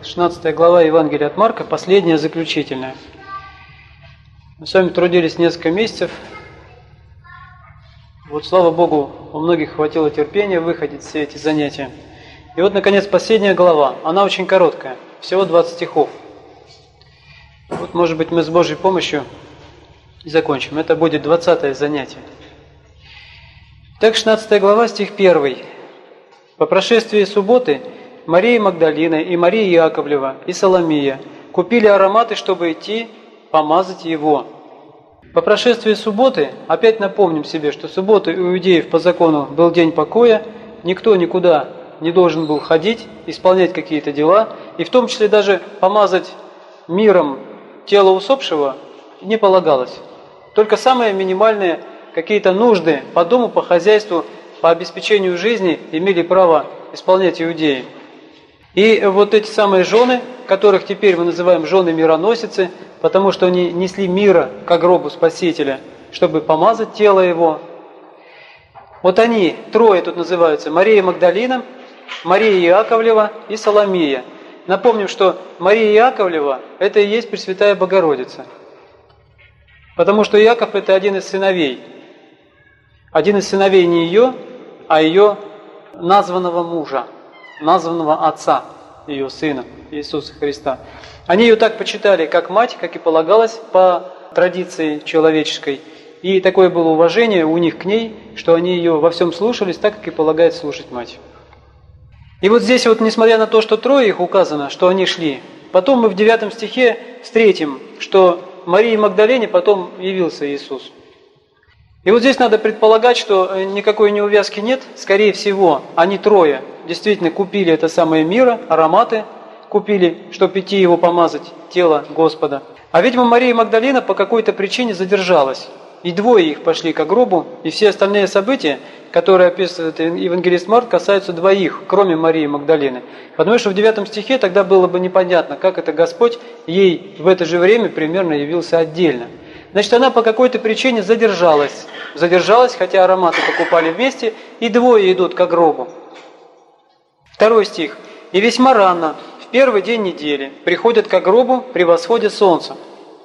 16 глава Евангелия от Марка, последняя, заключительная. Мы с вами трудились несколько месяцев. Вот, слава Богу, у многих хватило терпения выходить все эти занятия. И вот, наконец, последняя глава. Она очень короткая, всего 20 стихов. Вот, может быть, мы с Божьей помощью и закончим. Это будет 20-е занятие. Так, 16 глава, стих 1. «По прошествии субботы Мария Магдалина и Мария Яковлева и Соломия купили ароматы, чтобы идти помазать его». По прошествии субботы, опять напомним себе, что суббота у иудеев по закону был день покоя, никто никуда не должен был ходить, исполнять какие-то дела, и в том числе даже помазать миром тело усопшего не полагалось. Только самые минимальные какие-то нужды по дому, по хозяйству, по обеспечению жизни имели право исполнять иудеи. И вот эти самые жены, которых теперь мы называем жены-мироносицы, потому что они несли мира к гробу Спасителя, чтобы помазать тело его. Вот они, трое тут называются: Мария Магдалина, Мария Яковлева и Соломия. Напомним, что Мария Яковлева – это и есть Пресвятая Богородица. Потому что Яков – это один из сыновей. Один из сыновей не ее, а ее названного мужа, названного отца ее сына, Иисуса Христа. Они ее так почитали, как мать, как и полагалось по традиции человеческой. И такое было уважение у них к ней, что они ее во всем слушались, так, как и полагает слушать мать. И вот здесь вот, несмотря на то, что трое их указано, что они шли, потом мы в 9 стихе встретим, что Марии Магдалине потом явился Иисус. И вот здесь надо предполагать, что никакой неувязки нет. Скорее всего, они трое действительно купили это самое миро, ароматы купили, чтобы идти его помазать, тело Господа. А видимо, Мария Магдалина по какой-то причине задержалась. И двое их пошли к гробу, и все остальные события, которые описывает евангелист Марк, касаются двоих, кроме Марии Магдалины. Потому что в 9 стихе тогда было бы непонятно, как это Господь ей в это же время примерно явился отдельно. Значит, она по какой-то причине задержалась. Задержалась, хотя ароматы покупали вместе, и двое идут к гробу. 2 стих. «И весьма рано, в первый день недели, приходят к гробу при восходе солнца».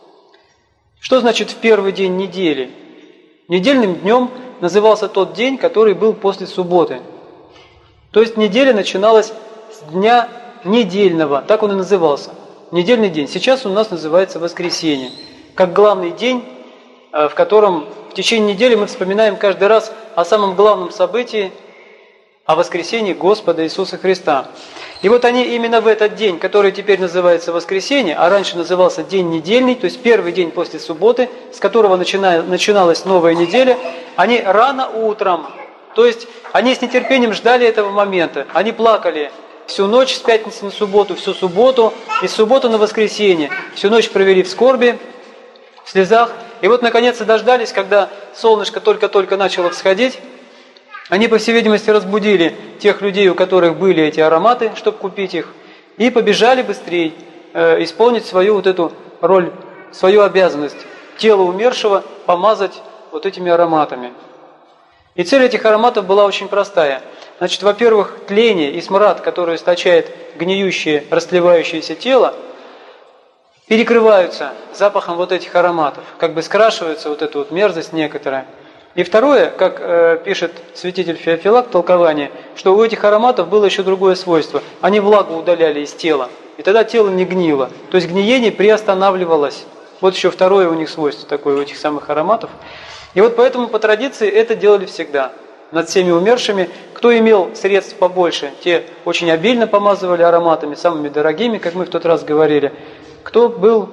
Что значит в первый день недели? Недельным днем назывался тот день, который был после субботы. То есть неделя начиналась с дня недельного, так он и назывался. Недельный день. Сейчас у нас называется воскресенье. Как главный день, в котором в течение недели мы вспоминаем каждый раз о самом главном событии, о воскресении Господа Иисуса Христа. И вот они именно в этот день, который теперь называется воскресенье, а раньше назывался день недельный, то есть первый день после субботы, с которого начиналась новая неделя, они рано утром, то есть они с нетерпением ждали этого момента, они плакали всю ночь с пятницы на субботу, всю субботу, и с субботы на воскресенье, всю ночь провели в скорби, в слезах, и вот наконец-то дождались, когда солнышко только-только начало всходить. Они, по всей видимости, разбудили тех людей, у которых были эти ароматы, чтобы купить их, и побежали быстрее исполнить свою вот эту роль, свою обязанность, тело умершего помазать вот этими ароматами. И цель этих ароматов была очень простая. Значит, во-первых, тление и смрад, который источает гниющее, растлевающееся тело, перекрываются запахом вот этих ароматов, как бы скрашивается вот эта вот мерзость некоторая. И второе, как пишет святитель Феофилак в толковании, что у этих ароматов было еще другое свойство. Они влагу удаляли из тела, и тогда тело не гнило. То есть гниение приостанавливалось. Вот еще второе у них свойство такое, у этих самых ароматов. И вот поэтому по традиции это делали всегда. Над всеми умершими, кто имел средств побольше, те очень обильно помазывали ароматами, самыми дорогими, как мы в тот раз говорили. Кто был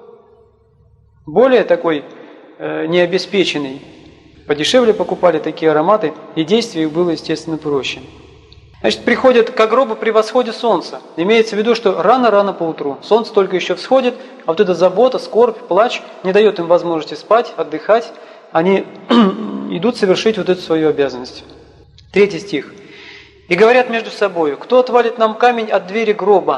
более такой необеспеченный, подешевле покупали такие ароматы, и действие их было, естественно, проще. Значит, приходят к гробу при восходе солнца. Имеется в виду, что рано-рано поутру. Солнце только еще всходит, а вот эта забота, скорбь, плач не дает им возможности спать, отдыхать. Они идут совершить вот эту свою обязанность. 3 стих. «И говорят между собою: кто отвалит нам камень от двери гроба?»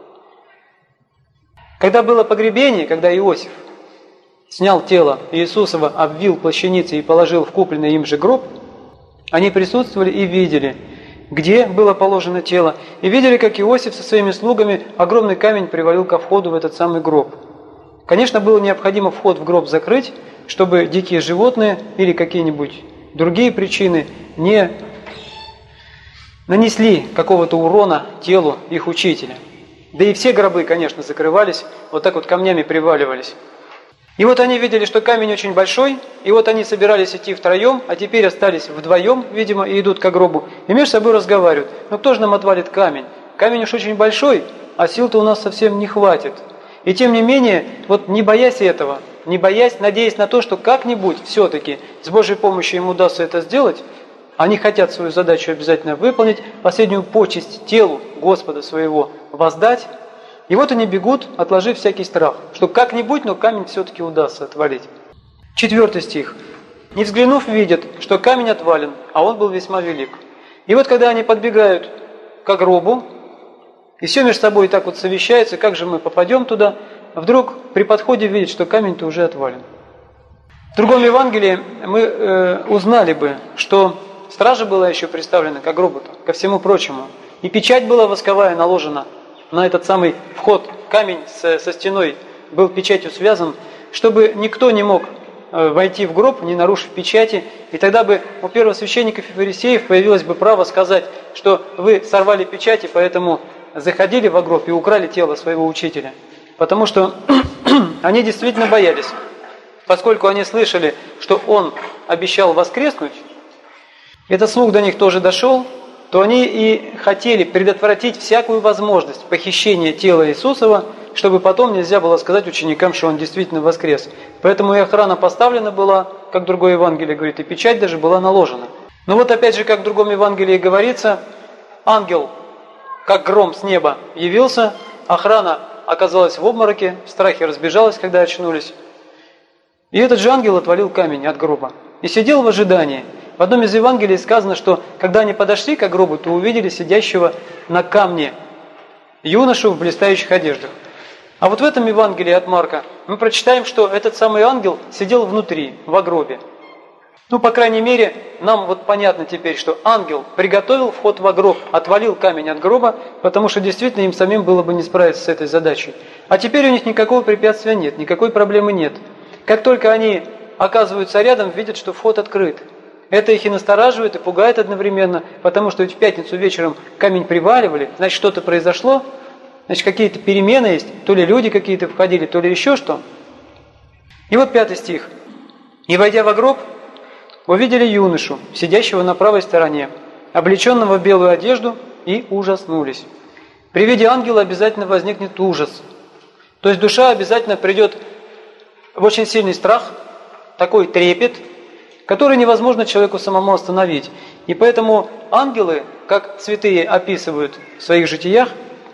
Когда было погребение, когда Иосиф снял тело Иисусова, обвил плащаницей и положил в купленный им же гроб, они присутствовали и видели. где было положено тело, и видели, как Иосиф со своими слугами огромный камень привалил ко входу в этот самый гроб. Конечно, было необходимо вход в гроб закрыть, чтобы дикие животные или какие-нибудь другие причины не нанесли какого-то урона телу их учителя. Да и все гробы, конечно, закрывались, вот так вот камнями приваливались. И вот они видели, что камень очень большой, и вот они собирались идти втроем, а теперь остались вдвоем, видимо, и идут к гробу, и между собой разговаривают. Ну кто же нам отвалит камень? Камень уж очень большой, а сил-то у нас совсем не хватит. И тем не менее, вот не боясь этого, не боясь, надеясь на то, что как-нибудь все-таки с Божьей помощью им удастся это сделать, они хотят свою задачу обязательно выполнить, последнюю почесть телу Господа своего воздать. И вот они бегут, отложив всякий страх, что как-нибудь, но камень все-таки удастся отвалить. 4 стих. «Не взглянув, видят, что камень отвален, а он был весьма велик. И вот когда они подбегают к гробу, и все между собой так вот совещается, как же мы попадем туда, вдруг при подходе видят, что камень-то уже отвален». В другом Евангелии мы узнали бы, что стража была еще представлена к гробу-то, ко всему прочему, и печать была восковая наложена на этот самый вход. Камень со стеной был печатью связан, чтобы никто не мог войти в гроб, не нарушив печати, и тогда бы у первосвященников и фарисеев появилось бы право сказать, что вы сорвали печати, поэтому заходили в гроб и украли тело своего учителя. Потому что они действительно боялись, поскольку они слышали, что он обещал воскреснуть, этот слух до них тоже дошел, то они и хотели предотвратить всякую возможность похищения тела Иисусова, чтобы потом нельзя было сказать ученикам, что он действительно воскрес. Поэтому и охрана поставлена была, как другое Евангелие говорит, и печать даже была наложена. Но вот опять же, как в другом Евангелии говорится, ангел, как гром с неба, явился, охрана оказалась в обмороке, в страхе разбежалась, когда очнулись. И этот же ангел отвалил камень от гроба и сидел в ожидании. В одном из Евангелий сказано, что когда они подошли к гробу, то увидели сидящего на камне юношу в блистающих одеждах. А вот в этом Евангелии от Марка мы прочитаем, что этот самый ангел сидел внутри, в гробе. Ну, по крайней мере, нам вот понятно теперь, что ангел приготовил вход в гроб, отвалил камень от гроба, потому что действительно им самим было бы не справиться с этой задачей. А теперь у них никакого препятствия нет, никакой проблемы нет. Как только они оказываются рядом, видят, что вход открыт. Это их и настораживает, и пугает одновременно, потому что ведь в пятницу вечером камень приваливали, значит, что-то произошло, значит, какие-то перемены есть, то ли люди какие-то входили, то ли еще что. И вот 5 стих. «И, войдя во гроб, увидели юношу, сидящего на правой стороне, облеченного в белую одежду, и ужаснулись». При виде ангела обязательно возникнет ужас. То есть душа обязательно придет в очень сильный страх, такой трепет, который невозможно человеку самому остановить. И поэтому ангелы, как святые описывают в своих житиях,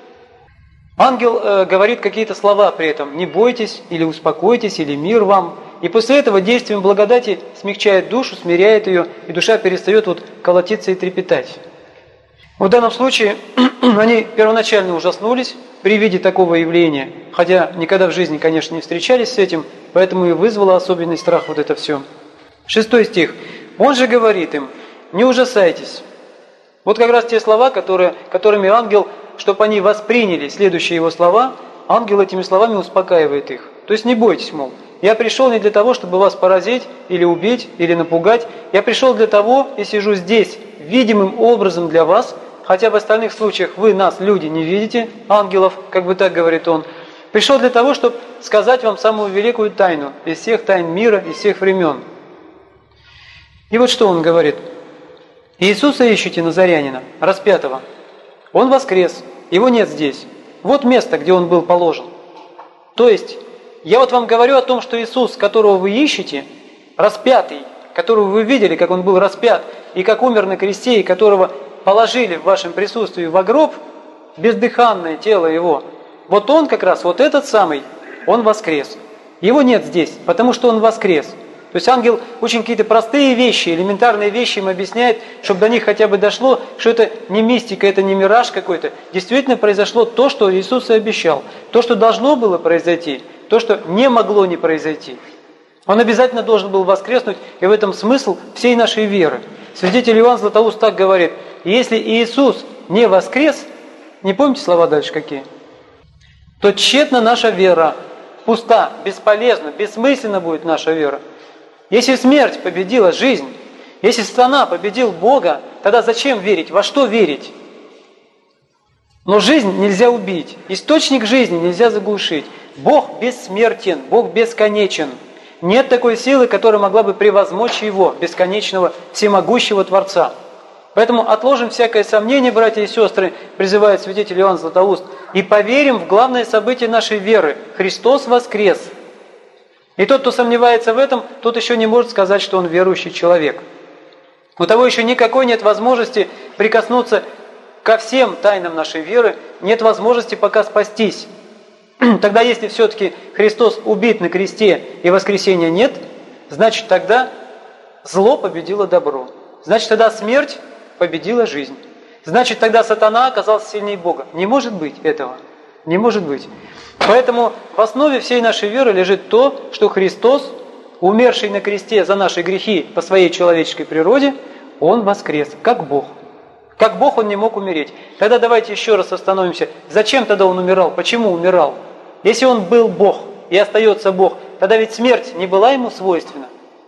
ангел говорит какие-то слова при этом: «Не бойтесь», или «Успокойтесь», или «Мир вам». И после этого действием благодати смягчает душу, смиряет ее, и душа перестает вот колотиться и трепетать. В данном случае они первоначально ужаснулись при виде такого явления, хотя никогда в жизни, конечно, не встречались с этим, поэтому и вызвало особенный страх вот это все. 6 стих. Он же говорит им: «Не ужасайтесь». Вот как раз те слова, которыми ангел, чтобы они восприняли следующие его слова, ангел этими словами успокаивает их. То есть не бойтесь, мол, я пришел не для того, чтобы вас поразить, или убить, или напугать. Я пришел для того и сижу здесь видимым образом для вас, хотя в остальных случаях вы нас, люди, не видите, ангелов, как бы так говорит он. Пришел для того, чтобы сказать вам самую великую тайну из всех тайн мира, из всех времен. И вот что он говорит. «Иисуса ищите, Назарянина, распятого. Он воскрес, его нет здесь. Вот место, где он был положен». То есть, я вот вам говорю о том, что Иисус, которого вы ищете, распятый, которого вы видели, как он был распят, и как умер на кресте, и которого положили в вашем присутствии в гроб, бездыханное тело его, вот он как раз, вот этот самый, он воскрес. Его нет здесь, потому что он воскрес. То есть ангел очень какие-то простые вещи, элементарные вещи им объясняет, чтобы до них хотя бы дошло, что это не мистика, это не мираж какой-то. Действительно произошло то, что Иисус и обещал. То, что должно было произойти, то, что не могло не произойти. Он обязательно должен был воскреснуть, и в этом смысл всей нашей веры. Святитель Иоанн Златоуст так говорит: если Иисус не воскрес, не помните слова дальше какие? То тщетна наша вера, пуста, бесполезна, бессмысленна будет наша вера. Если смерть победила жизнь, если сатана победил Бога, тогда зачем верить? Во что верить? Но жизнь нельзя убить, источник жизни нельзя заглушить. Бог бессмертен, Бог бесконечен. Нет такой силы, которая могла бы превозмочь Его, бесконечного, всемогущего Творца. Поэтому отложим всякое сомнение, братья и сестры, призывает святитель Иоанн Златоуст, и поверим в главное событие нашей веры – Христос воскрес. И тот, кто сомневается в этом, тот еще не может сказать, что он верующий человек. У того еще никакой нет возможности прикоснуться ко всем тайнам нашей веры, нет возможности пока спастись. Тогда, если все-таки Христос убит на кресте и воскресения нет, значит тогда зло победило добро. Значит тогда смерть победила жизнь. Значит тогда сатана оказался сильнее Бога. Не может быть этого. Не может быть. Поэтому в основе всей нашей веры лежит то, что Христос, умерший на кресте за наши грехи по своей человеческой природе, Он воскрес, как Бог. Как Бог Он не мог умереть. Тогда давайте еще раз остановимся. Зачем тогда Он умирал? Почему умирал? Если Он был Бог и остается Бог, тогда ведь смерть не была Ему свойственна.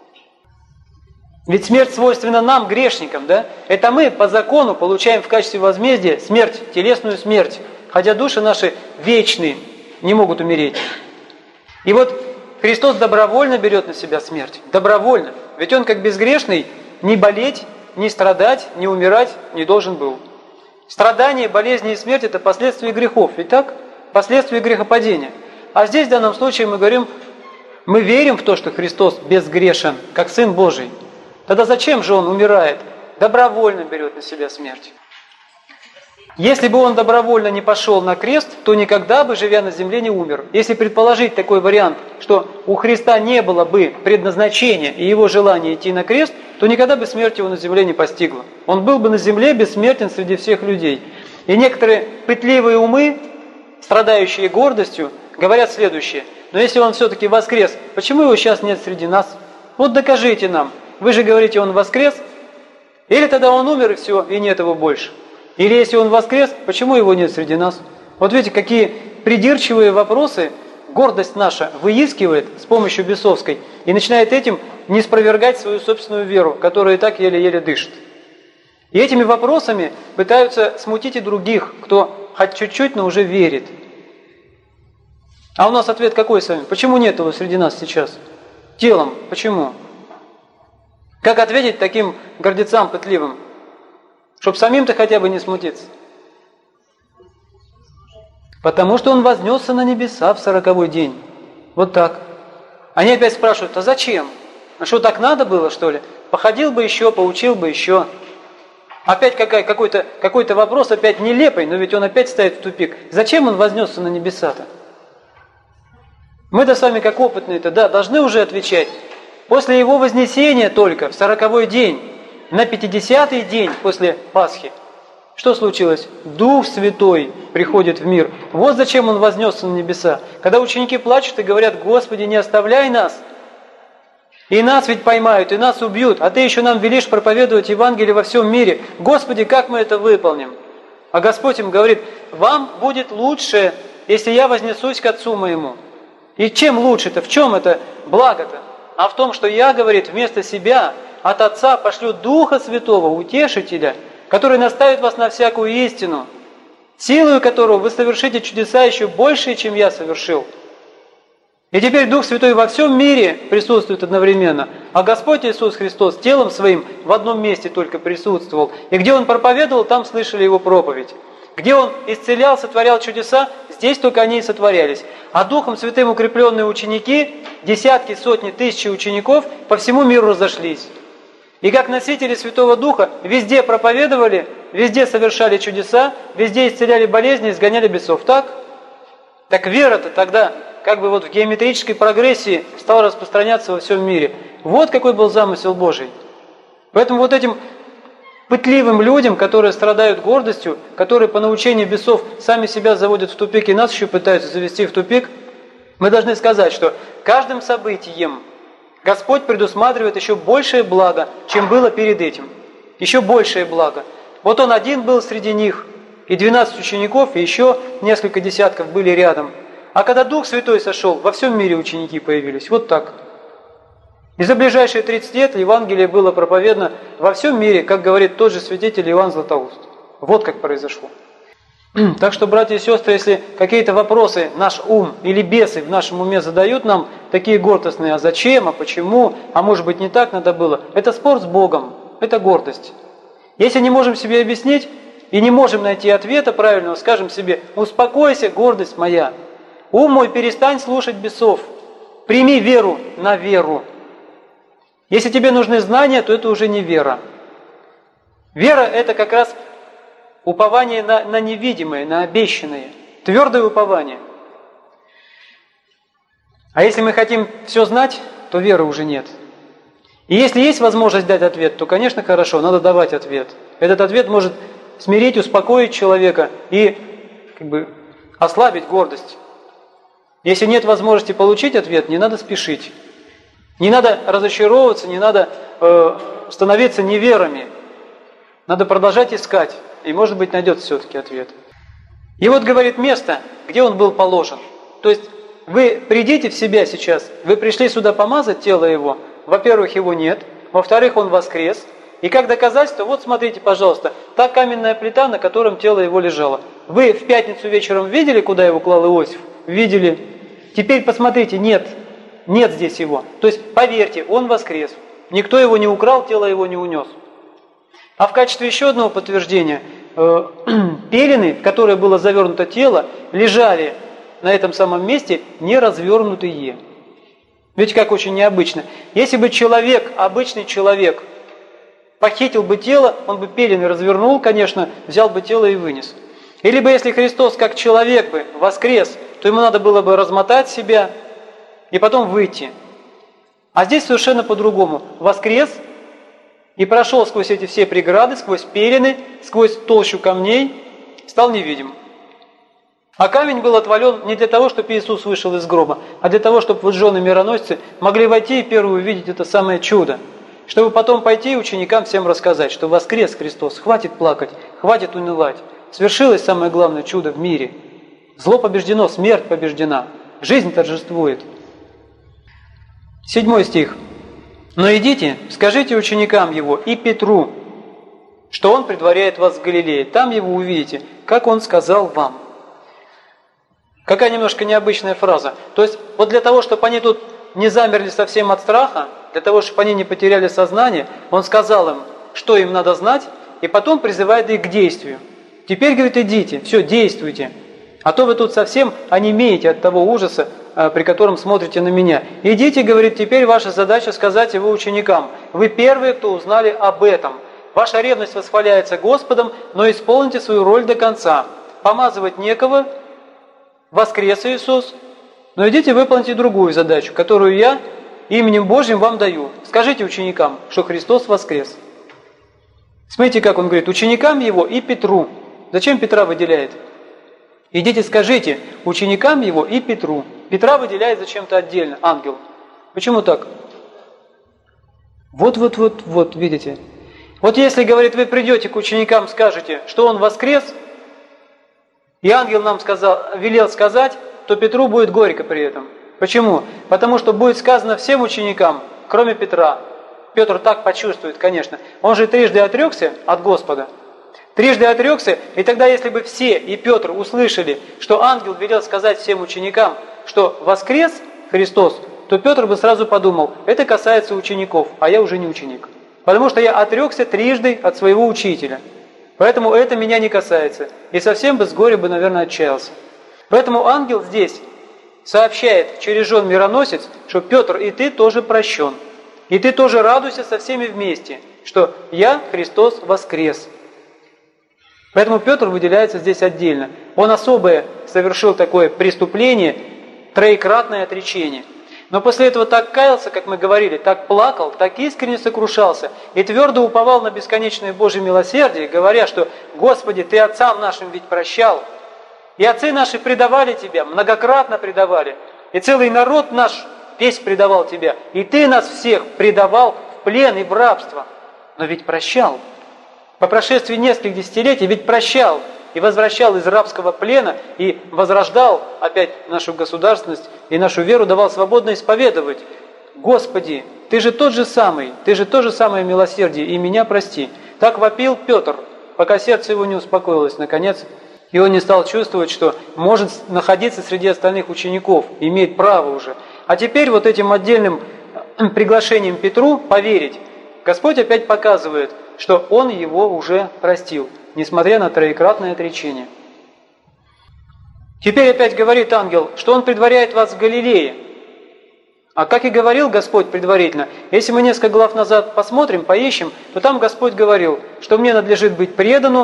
Ведь смерть свойственна нам, грешникам, да? Это мы по закону получаем в качестве возмездия смерть, телесную смерть. Хотя души наши вечные, не могут умереть. И вот Христос добровольно берет на себя смерть. Добровольно. Ведь Он как безгрешный ни болеть, ни страдать, ни умирать не должен был. Страдания, болезни и смерть – это последствия грехов. Ведь так? Последствия грехопадения. А здесь в данном случае мы говорим, мы верим в то, что Христос безгрешен, как Сын Божий. Тогда зачем же Он умирает? Добровольно берет на себя смерть. Если бы Он добровольно не пошел на крест, то никогда бы, живя на земле, не умер. Если предположить такой вариант, что у Христа не было бы предназначения и Его желания идти на крест, то никогда бы смерть Его на земле не постигла. Он был бы на земле бессмертен среди всех людей. И некоторые пытливые умы, страдающие гордостью, говорят следующее. Но если Он все-таки воскрес, почему Его сейчас нет среди нас? Вот докажите нам. Вы же говорите, Он воскрес? Или тогда Он умер и все, и нет Его больше? Или если Он воскрес, почему Его нет среди нас? Вот видите, какие придирчивые вопросы гордость наша выискивает с помощью бесовской и начинает этим не спровергать свою собственную веру, которая и так еле-еле дышит. И этими вопросами пытаются смутить и других, кто хоть чуть-чуть, но уже верит. А у нас ответ какой с вами? Почему нет Его среди нас сейчас? Телом. Почему? Как ответить таким гордецам пытливым? Чтоб самим-то хотя бы не смутиться. Потому что Он вознесся на небеса в 40-й день. Вот так. Они опять спрашивают, а зачем? А что, так надо было, что ли? Походил бы еще, поучил бы еще. Опять какой-то вопрос, опять нелепый, но ведь он опять ставит в тупик. Зачем Он вознесся на небеса-то? Мы-то с вами, как опытные-то, да, должны уже отвечать. После Его вознесения только, в 40-й день, на 50-й день после Пасхи, что случилось? Дух Святой приходит в мир. Вот зачем Он вознесся на небеса. Когда ученики плачут и говорят, Господи, не оставляй нас. И нас ведь поймают, и нас убьют. А Ты еще нам велишь проповедовать Евангелие во всем мире. Господи, как мы это выполним? А Господь им говорит, вам будет лучше, если я вознесусь к Отцу моему. И чем лучше-то? В чем это благо-то? А в том, что я, говорит, вместо себя от Отца пошлю Духа Святого, Утешителя, который наставит вас на всякую истину, силою которого вы совершите чудеса еще большие, чем я совершил. И теперь Дух Святой во всем мире присутствует одновременно, а Господь Иисус Христос телом Своим в одном месте только присутствовал. И где Он проповедовал, там слышали Его проповедь. Где Он исцелял, сотворял чудеса, здесь только они и сотворялись. А Духом Святым укрепленные ученики, десятки, сотни, тысячи учеников по всему миру разошлись. И как носители Святого Духа везде проповедовали, везде совершали чудеса, везде исцеляли болезни, изгоняли бесов. Так? Так вера-то тогда как бы вот в геометрической прогрессии стала распространяться во всем мире. Вот какой был замысел Божий. Поэтому вот этим пытливым людям, которые страдают гордостью, которые по научению бесов сами себя заводят в тупик и нас еще пытаются завести в тупик, мы должны сказать, что каждым событием Господь предусматривает еще большее благо, чем было перед этим. Еще большее благо. Вот он один был среди них, и 12 учеников, и еще несколько десятков были рядом. А когда Дух Святой сошел, во всем мире ученики появились. Вот так. И за ближайшие 30 лет Евангелие было проповедано во всем мире, как говорит тот же свидетель Иоанн Златоуст. Вот как произошло. Так что, братья и сестры, если какие-то вопросы наш ум или бесы в нашем уме задают нам, такие гордостные, а зачем, а почему, а может быть не так надо было, это спор с Богом, это гордость. Если не можем себе объяснить и не можем найти ответа правильного, скажем себе: успокойся, гордость моя, ум мой, перестань слушать бесов, прими веру на веру. Если тебе нужны знания, то это уже не вера. Вера – это как раз упование на невидимое, на обещанное, твердое упование. А если мы хотим все знать, то веры уже нет. И если есть возможность дать ответ, то, конечно, хорошо, надо давать ответ. Этот ответ может смирить, успокоить человека и ослабить гордость. Если нет возможности получить ответ, не надо спешить. Не надо разочаровываться, не надо становиться неверами. Надо продолжать искать. И, может быть, найдется все-таки ответ. И вот говорит место, где он был положен. То есть вы придите в себя сейчас, вы пришли сюда помазать тело его. Во-первых, его нет. Во-вторых, он воскрес. И как доказательство, вот смотрите, пожалуйста, та каменная плита, на котором тело его лежало. Вы в пятницу вечером видели, куда его клал Иосиф? Видели. Теперь посмотрите, нет здесь его. То есть, поверьте, он воскрес. Никто его не украл, тело его не унес. А в качестве еще одного подтверждения, пелены, в которые было завернуто тело, лежали на этом самом месте не развернутые. Видите, как очень необычно. Если бы человек, обычный человек, похитил бы тело, он бы пелены развернул, конечно, взял бы тело и вынес. Или бы, если Христос как человек бы воскрес, то ему надо было бы размотать себя и потом выйти. А здесь совершенно по-другому. Воскрес и прошел сквозь эти все преграды, сквозь пелены, сквозь толщу камней, стал невидим. А камень был отвален не для того, чтобы Иисус вышел из гроба, а для того, чтобы вот жены мироносцы могли войти и первые увидеть это самое чудо. Чтобы потом пойти ученикам всем рассказать, что воскрес Христос, хватит плакать, хватит унывать. Свершилось самое главное чудо в мире. Зло побеждено, смерть побеждена, жизнь торжествует. 7 стих. «Но идите, скажите ученикам его и Петру, что он предваряет вас в Галилее. Там его увидите, как он сказал вам». Какая немножко необычная фраза. То есть, вот для того, чтобы они тут не замерли совсем от страха, для того, чтобы они не потеряли сознание, он сказал им, что им надо знать, и потом призывает их к действию. Теперь, говорит, идите, все, действуйте. А то вы тут совсем онемеете от того ужаса, при котором смотрите на меня. Идите, говорит, теперь ваша задача сказать его ученикам. Вы первые, кто узнали об этом. Ваша ревность восхваляется Господом, но исполните свою роль до конца. Помазывать некого, воскрес Иисус, но идите выполните другую задачу, которую я именем Божьим вам даю. Скажите ученикам, что Христос воскрес. Смотрите, как он говорит, ученикам его и Петру. Зачем Петра выделяет? Идите, скажите ученикам его и Петру. Петра выделяет зачем-то отдельно, ангел. Почему так? Вот, видите. Вот если, говорит, вы придете к ученикам, скажете, что он воскрес, и ангел нам велел сказать, то Петру будет горько при этом. Почему? Потому что будет сказано всем ученикам, кроме Петра. Петр так почувствует, конечно. Он же трижды отрекся от Господа. Трижды отрекся, и тогда, если бы все и Петр услышали, что ангел велел сказать всем ученикам, что воскрес Христос, то Петр бы сразу подумал, это касается учеников, а я уже не ученик. Потому что я отрекся трижды от своего учителя. Поэтому это меня не касается. И совсем бы с горя бы, наверное, отчаялся. Поэтому ангел здесь сообщает через жен мироносец, что Петр, и ты тоже прощен. И ты тоже радуйся со всеми вместе, что я, Христос, воскрес. Поэтому Петр выделяется здесь отдельно. Он особое совершил такое преступление, троекратное отречение. Но после этого так каялся, как мы говорили, так плакал, так искренне сокрушался и твердо уповал на бесконечное Божье милосердие, говоря, что «Господи, Ты отцам нашим ведь прощал, и отцы наши предавали Тебя, многократно предавали, и целый народ наш весь предавал Тебя, и Ты нас всех предавал в плен и в рабство, но ведь прощал». по прошествии нескольких десятилетий ведь прощал и возвращал из рабского плена, и возрождал опять нашу государственность, и нашу веру давал свободно исповедовать. Господи, Ты же тот же самый, Ты же то же самое милосердие, и меня прости. Так вопил Петр, пока сердце его не успокоилось, наконец, и он не стал чувствовать, что может находиться среди остальных учеников, имеет право уже. А теперь вот этим отдельным приглашением Петру поверить, Господь опять показывает, что Он его уже простил, несмотря на троекратное отречение. Теперь опять говорит ангел, что Он предваряет вас в Галилее. А как и говорил Господь предварительно, если мы несколько глав назад посмотрим, поищем, то там Господь говорил, что мне надлежит быть предану,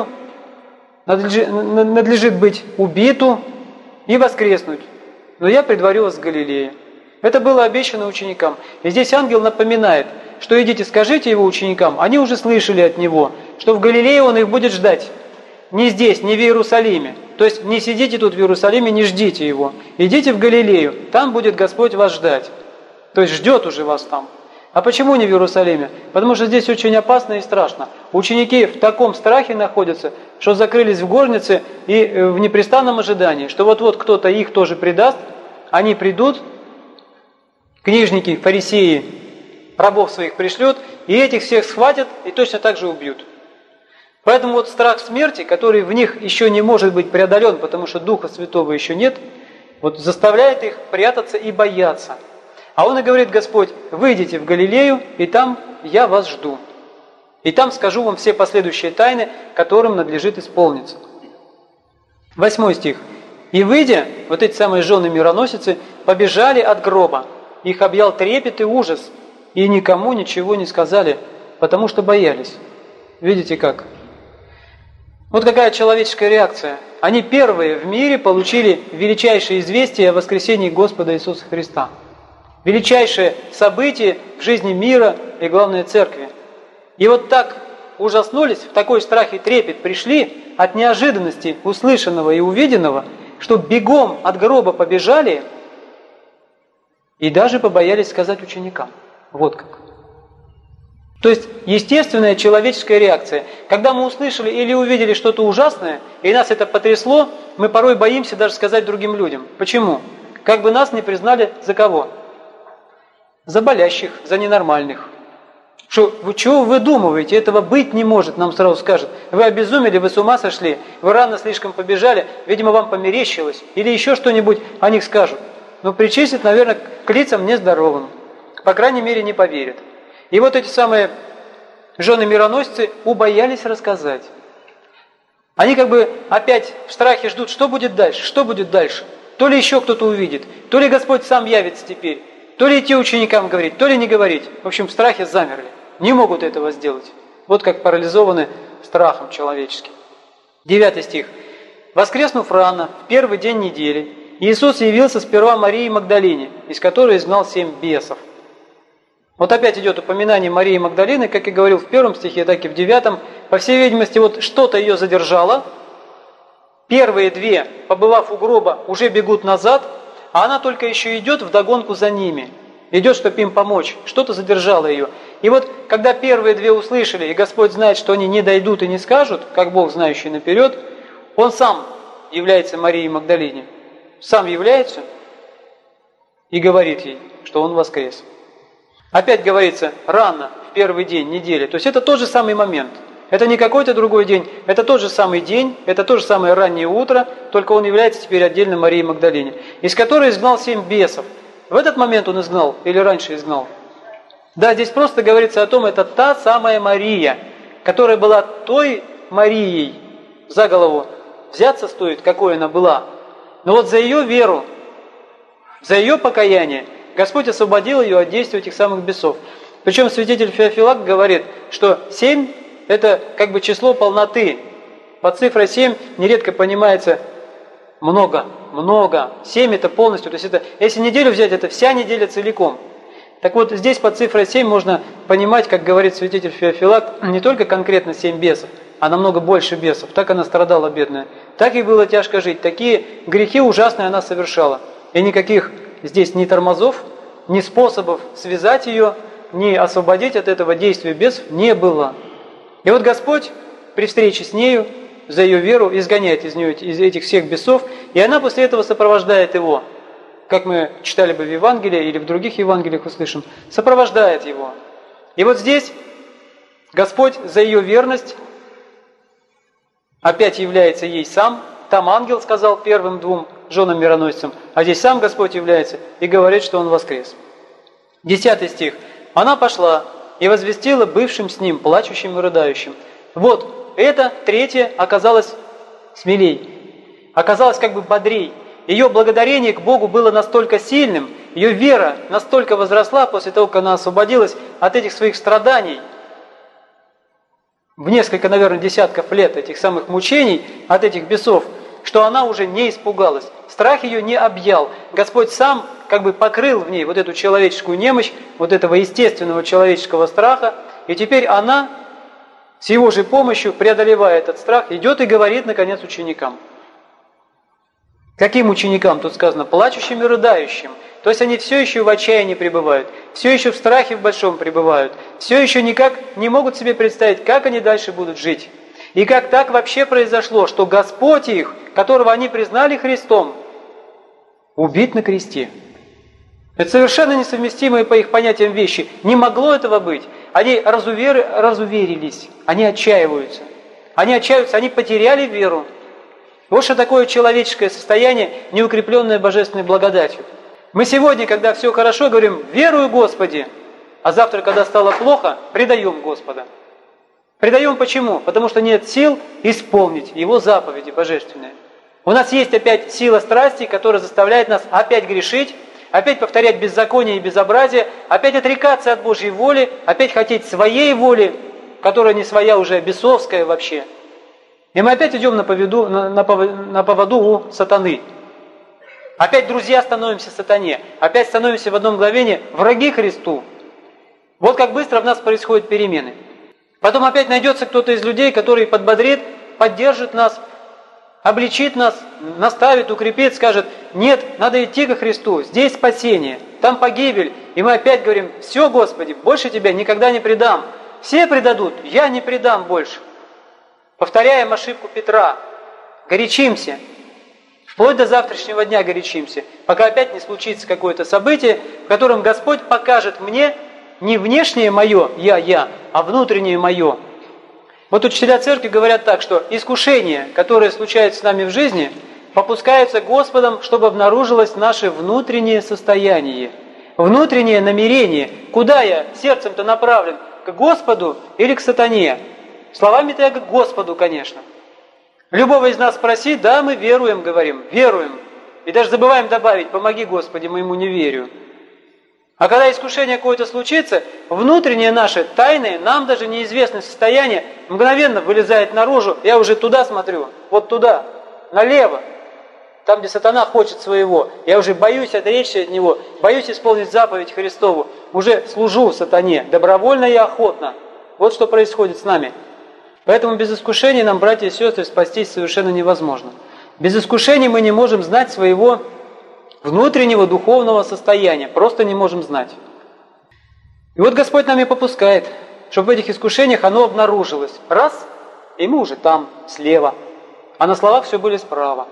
надлежит быть убиту и воскреснуть. Но я предварю вас в Галилее. Это было обещано ученикам. И здесь ангел напоминает, что идите, скажите его ученикам, они уже слышали от него, что в Галилее он их будет ждать. Не здесь, не в Иерусалиме. То есть не сидите тут в Иерусалиме, не ждите его. Идите в Галилею, там будет Господь вас ждать. То есть ждет уже вас там. А почему не в Иерусалиме? Потому что здесь очень опасно и страшно. Ученики в таком страхе находятся, что закрылись в горнице и в непрестанном ожидании, что вот-вот кто-то их тоже предаст, они придут, книжники, фарисеи, рабов своих пришлют, и этих всех схватят и точно так же убьют. Поэтому вот страх смерти, который в них еще не может быть преодолен, потому что Духа Святого еще нет, вот заставляет их прятаться и бояться. А Он и говорит, Господь, выйдите в Галилею, и там я вас жду. И там скажу вам все последующие тайны, которым надлежит исполниться. 8 стих. «И выйдя, вот эти самые жены-мироносицы, побежали от гроба. Их объял трепет и ужас, и никому ничего не сказали, потому что боялись». Видите как? Вот какая человеческая реакция. Они первые в мире получили величайшее известие о воскресении Господа Иисуса Христа. Величайшее событие в жизни мира и, главное, церкви. И вот так ужаснулись, в такой страх и трепет пришли от неожиданности услышанного и увиденного, что бегом от гроба побежали и даже побоялись сказать ученикам. Вот как. То есть естественная человеческая реакция. Когда мы услышали или увидели что-то ужасное, и нас это потрясло, мы порой боимся даже сказать другим людям. Почему? Как бы нас не признали за кого? За болящих, за ненормальных. Чего вы выдумываете? Этого быть не может, нам сразу скажут. Вы обезумели, вы с ума сошли, вы рано слишком побежали, видимо, вам померещилось. Или еще что-нибудь о них скажут. Но причислят, наверное, к лицам нездоровым. По крайней мере, не поверят. И вот эти самые жены-мироносцы убоялись рассказать. Они как бы опять в страхе ждут, что будет дальше, что будет дальше. То ли еще кто-то увидит, то ли Господь сам явится теперь, то ли идти ученикам говорить, то ли не говорить. В общем, в страхе замерли. Не могут этого сделать. Вот как парализованы страхом человеческим. 9 стих. «Воскреснув рано, в первый день недели, Иисус явился сперва Марии Магдалине, из которой изгнал 7 бесов». Вот опять идет упоминание Марии Магдалины, как и говорил в 1 стихе, так и в 9. По всей видимости, вот что-то ее задержало. Первые 2, побывав у гроба, уже бегут назад, а она только еще идет вдогонку за ними. Идет, чтобы им помочь. Что-то задержало ее. И вот, когда первые 2 услышали, и Господь знает, что они не дойдут и не скажут, как Бог, знающий наперед, Он сам является Марии Магдалине. Сам является и говорит ей, что Он воскрес. Опять говорится, рано, в первый день недели. То есть это тот же самый момент. Это не какой-то другой день, это тот же самый день, это то же самое раннее утро, только он является теперь отдельно Марией Магдалине, из которой изгнал 7 бесов. В этот момент он изгнал или раньше изгнал? Да, здесь просто говорится о том, это та самая Мария, которая была той Марией, за голову взяться стоит, какой она была. Но вот за ее веру, за ее покаяние, Господь освободил ее от действия этих самых бесов. Причем святитель Феофилакт говорит, что 7 – это как бы число полноты. Под цифрой 7 нередко понимается много. 7 – это полностью. То есть это, если неделю взять, это вся неделя целиком. Так вот, здесь под цифрой 7 можно понимать, как говорит святитель Феофилакт, не только конкретно 7 бесов, а намного больше бесов. Так она страдала, бедная. Так ей было тяжко жить. Такие грехи ужасные она совершала. И никаких здесь ни тормозов, ни способов связать ее, ни освободить от этого действия бесов не было. И вот Господь при встрече с нею, за ее веру, изгоняет из нее, из этих всех бесов, и она после этого сопровождает его, как мы читали бы в Евангелии или в других Евангелиях услышим, сопровождает его. И вот здесь Господь за ее верность опять является ей сам. Там ангел сказал первым двум женам-мироносцам, а здесь сам Господь является и говорит, что Он воскрес. 10 стих. «Она пошла и возвестила бывшим с ним, плачущим и рыдающим». Вот, это третье оказалось смелей, оказалось как бы бодрей. Ее благодарение к Богу было настолько сильным, ее вера настолько возросла после того, как она освободилась от этих своих страданий, в несколько, наверное, десятков лет этих самых мучений от этих бесов, что она уже не испугалась. Страх ее не объял. Господь сам как бы покрыл в ней вот эту человеческую немощь, вот этого естественного человеческого страха, и теперь она с его же помощью, преодолевая этот страх, идет и говорит, наконец, ученикам. Каким ученикам? Тут сказано, плачущим и рыдающим. То есть они все еще в отчаянии пребывают, все еще в страхе в большом пребывают, все еще никак не могут себе представить, как они дальше будут жить. И как так вообще произошло, что Господь их, которого они признали Христом, убит на кресте. Это совершенно несовместимые по их понятиям вещи. Не могло этого быть. Они разуверились, они отчаиваются. Они потеряли веру. Вот что такое человеческое состояние, неукрепленное божественной благодатью. Мы сегодня, когда все хорошо, говорим «верую Господи», а завтра, когда стало плохо, предаем Господа. Предаем почему? Потому что нет сил исполнить Его заповеди божественные. У нас есть опять сила страсти, которая заставляет нас опять грешить, опять повторять беззаконие и безобразие, опять отрекаться от Божьей воли, опять хотеть своей воли, которая не своя уже, бесовская вообще. И мы опять идем на поводу у сатаны. Опять друзья становимся сатане, опять становимся в одно мгновение враги Христу. Вот как быстро в нас происходят перемены. Потом опять найдется кто-то из людей, который подбодрит, поддержит нас, обличит нас, наставит, укрепит, скажет, нет, надо идти ко Христу, здесь спасение, там погибель. И мы опять говорим, все, Господи, больше Тебя никогда не предам. Все предадут, я не предам больше. Повторяем ошибку Петра, горячимся, вплоть до завтрашнего дня горячимся, пока опять не случится какое-то событие, в котором Господь покажет мне не внешнее мое «я», а внутреннее мое. Вот учителя церкви говорят так, что искушения, которые случаются с нами в жизни, попускаются Господом, чтобы обнаружилось наше внутреннее состояние, внутреннее намерение. Куда я сердцем-то направлен? К Господу или к сатане? Словами-то я к Господу, конечно. Любого из нас спроси, да, мы веруем, говорим, веруем. И даже забываем добавить, помоги, Господи, моему неверию. А когда искушение какое-то случится, внутреннее наше, тайное, нам даже неизвестное состояние мгновенно вылезает наружу. Я уже туда смотрю, вот туда, налево, там, где сатана хочет своего. Я уже боюсь отречься от него, боюсь исполнить заповедь Христову. Уже служу сатане, добровольно и охотно. Вот что происходит с нами. Поэтому без искушений нам, братья и сестры, спастись совершенно невозможно. Без искушений мы не можем знать своего внутреннего духовного состояния. Просто не можем знать. И вот Господь нам и попускает, чтобы в этих искушениях оно обнаружилось. Раз, и мы уже там, слева. А на словах все были справа.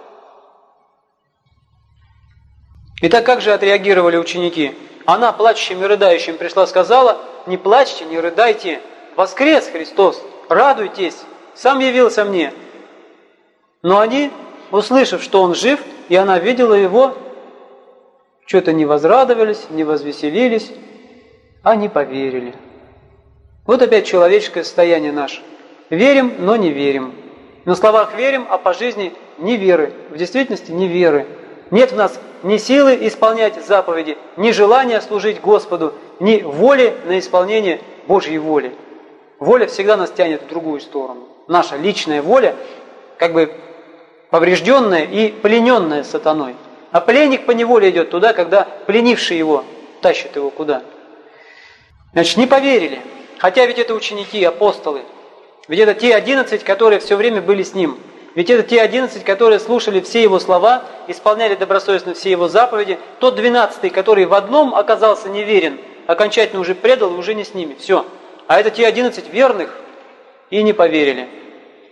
Итак, как же отреагировали ученики? Она, плачущим и рыдающим, пришла, сказала, не плачьте, не рыдайте, воскрес Христос, радуйтесь, сам явился мне. Но они, услышав, что Он жив, и она видела Его, что-то не возрадовались, не возвеселились, а не поверили. Вот опять человеческое состояние наше. Верим, но не верим. На словах верим, а по жизни не веры. В действительности не веры. Нет в нас ни силы исполнять заповеди, ни желания служить Господу, ни воли на исполнение Божьей воли. Воля всегда нас тянет в другую сторону. Наша личная воля, как бы поврежденная и плененная сатаной. А пленник по неволе идет туда, когда пленивший его тащит его куда. Значит, не поверили. Хотя ведь это ученики, апостолы. Ведь это те 11, которые все время были с ним. Ведь это те 11, которые слушали все его слова, исполняли добросовестно все его заповеди. Тот 12, который в одном оказался неверен, окончательно уже предал и уже не с ними. Все. А это те 11 верных и не поверили.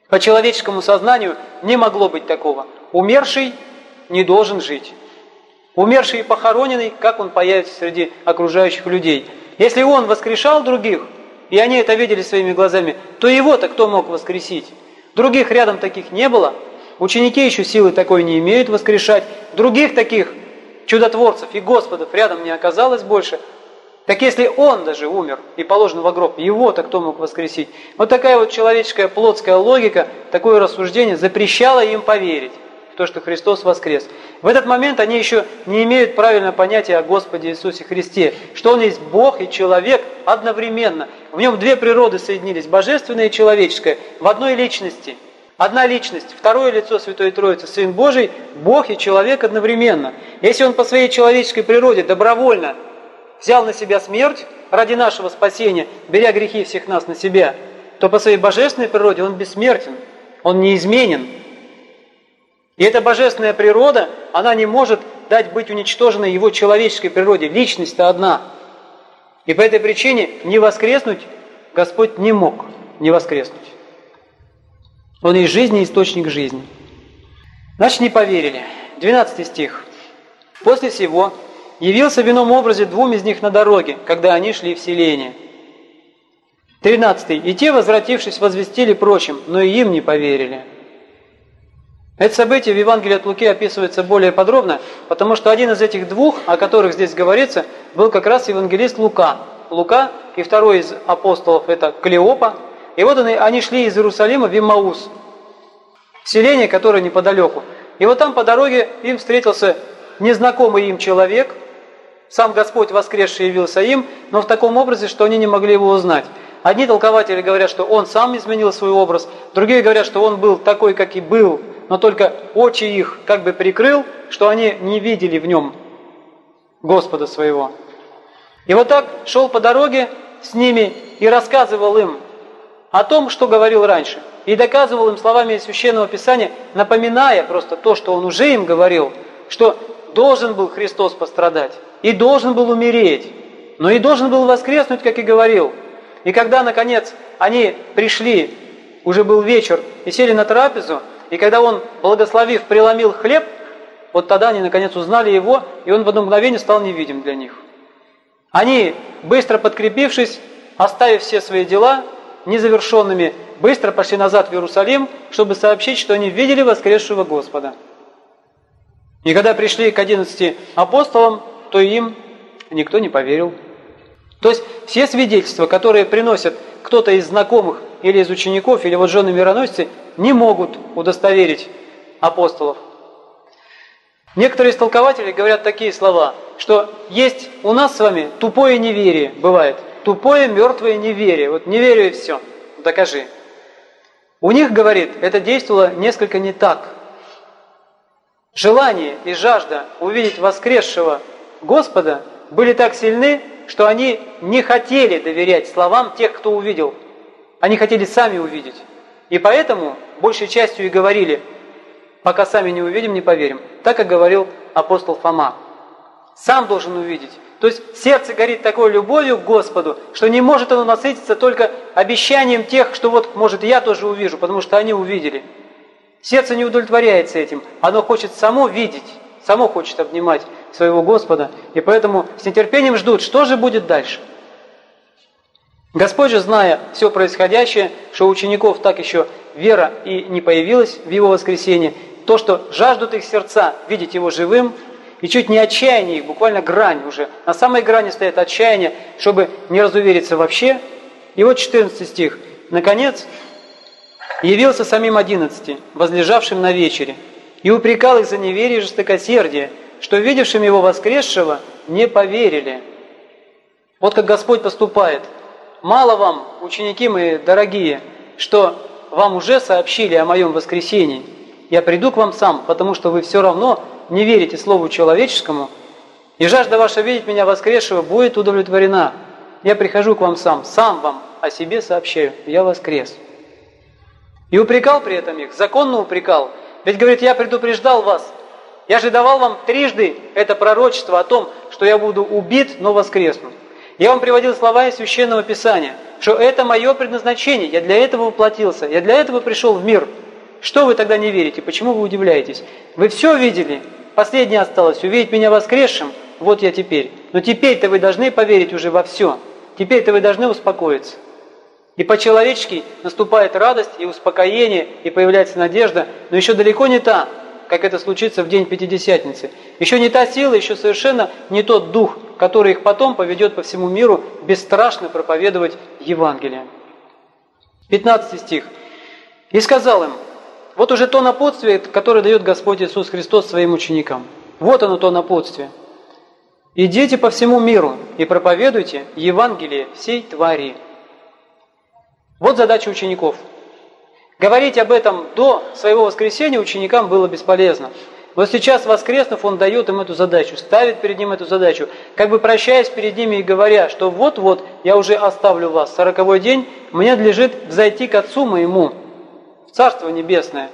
По человеческому сознанию не могло быть такого. Умерший не должен жить. Умерший и похороненный, как он появится среди окружающих людей? Если он воскрешал других, и они это видели своими глазами, то его-то кто мог воскресить? Других рядом таких не было. Ученики еще силы такой не имеют воскрешать. Других таких чудотворцев и Господов рядом не оказалось больше. Так если он даже умер и положен в гроб, его-то кто мог воскресить? Вот такая вот человеческая плотская логика, такое рассуждение запрещало им поверить в то, что Христос воскрес. В этот момент они еще не имеют правильного понятия о Господе Иисусе Христе, что Он есть Бог и человек одновременно. В Нем две природы соединились, божественная и человеческая, в одной личности. Одна личность, второе лицо Святой Троицы, Сын Божий, Бог и человек одновременно. Если Он по своей человеческой природе добровольно взял на себя смерть ради нашего спасения, беря грехи всех нас на себя, то по своей божественной природе Он бессмертен, Он неизменен. И эта божественная природа, она не может дать быть уничтоженной Его человеческой природе. Личность-то одна. И по этой причине не воскреснуть Господь не мог не воскреснуть. Он есть жизнь и источник жизни. Значит, не поверили. 12 стих. «После сего явился в ином образе двум из них на дороге, когда они шли в селение». 13. «И те, возвратившись, возвестили прочим, но и им не поверили». Это событие в Евангелии от Луки описывается более подробно, потому что один из этих двух, о которых здесь говорится, был как раз евангелист Лука. Лука и второй из апостолов – это Клеопа. И вот они шли из Иерусалима в Иммаус, селение, которое неподалеку. И вот там по дороге им встретился незнакомый им человек, сам Господь воскресший явился им, но в таком образе, что они не могли его узнать. Одни толкователи говорят, что он сам изменил свой образ, другие говорят, что он был такой, как и был, но только очи их как бы прикрыл, что они не видели в нем Господа своего. И вот так шел по дороге с ними и рассказывал им о том, что говорил раньше, и доказывал им словами из Священного Писания, напоминая просто то, что он уже им говорил, что должен был Христос пострадать, и должен был умереть, но и должен был воскреснуть, как и говорил. И когда, наконец, они пришли, уже был вечер, и сели на трапезу, и когда он, благословив, преломил хлеб, вот тогда они, наконец, узнали его, и он в одно мгновение стал невидим для них. Они, быстро подкрепившись, оставив все свои дела незавершенными, быстро пошли назад в Иерусалим, чтобы сообщить, что они видели воскресшего Господа. И когда пришли к 11 апостолам, то им никто не поверил. То есть все свидетельства, которые приносят кто-то из знакомых или из учеников, или вот жены-мироносцы, не могут удостоверить апостолов. Некоторые истолкователи говорят такие слова, что есть у нас с вами тупое неверие, бывает. Тупое, мертвое неверие. Вот не верю и все. Докажи. У них, говорит, это действовало несколько не так. Желание и жажда увидеть воскресшего Господа были так сильны, что они не хотели доверять словам тех, кто увидел. Они хотели сами увидеть. И поэтому большей частью и говорили: пока сами не увидим, не поверим. Так, как говорил апостол Фома. Сам должен увидеть. То есть сердце горит такой любовью к Господу, что не может оно насытиться только обещанием тех, что вот, может, я тоже увижу, потому что они увидели. Сердце не удовлетворяется этим. Оно хочет само видеть, само хочет обнимать своего Господа. И поэтому с нетерпением ждут, что же будет дальше. Господь же, зная все происходящее, что у учеников так еще вера и не появилась в Его воскресенье, то, что жаждут их сердца видеть Его живым, и чуть не отчаяние их, буквально грань уже, на самой грани стоит отчаяние, чтобы не разувериться вообще. И вот 14 стих. «Наконец, явился самим 11, возлежавшим на вечере, и упрекал их за неверие и жестокосердие, что видевшим Его воскресшего не поверили». Вот как Господь поступает. Мало вам, ученики мои дорогие, что вам уже сообщили о моем воскресении. Я приду к вам сам, потому что вы все равно не верите слову человеческому, и жажда ваша видеть меня воскресшего будет удовлетворена. Я прихожу к вам сам вам о себе сообщаю, я воскрес. И упрекал при этом их, законно упрекал. Ведь, говорит, я предупреждал вас, я же давал вам трижды это пророчество о том, что я буду убит, но воскресну. Я вам приводил слова из Священного Писания, что это мое предназначение, я для этого воплотился, я для этого пришел в мир. Что вы тогда не верите? Почему вы удивляетесь? Вы все видели? Последнее осталось, увидеть меня воскресшим, вот я теперь. Но теперь-то вы должны поверить уже во все. Теперь-то вы должны успокоиться. И по-человечески наступает радость и успокоение, и появляется надежда, но еще далеко не та, как это случится в день Пятидесятницы. Еще не та сила, еще совершенно не тот дух, который их потом поведет по всему миру бесстрашно проповедовать Евангелие. 15 стих. «И сказал им, вот уже то напутствие, которое дает Господь Иисус Христос своим ученикам. Вот оно то напутствие. Идите по всему миру и проповедуйте Евангелие всей твари». Вот задача учеников. Говорить об этом до своего воскресения ученикам было бесполезно. Но сейчас, воскреснув, Он дает им эту задачу, ставит перед ним эту задачу, как бы прощаясь перед ними и говоря, что вот-вот я уже оставлю вас, 40-й день, мне надлежит взойти к Отцу моему, в Царство Небесное.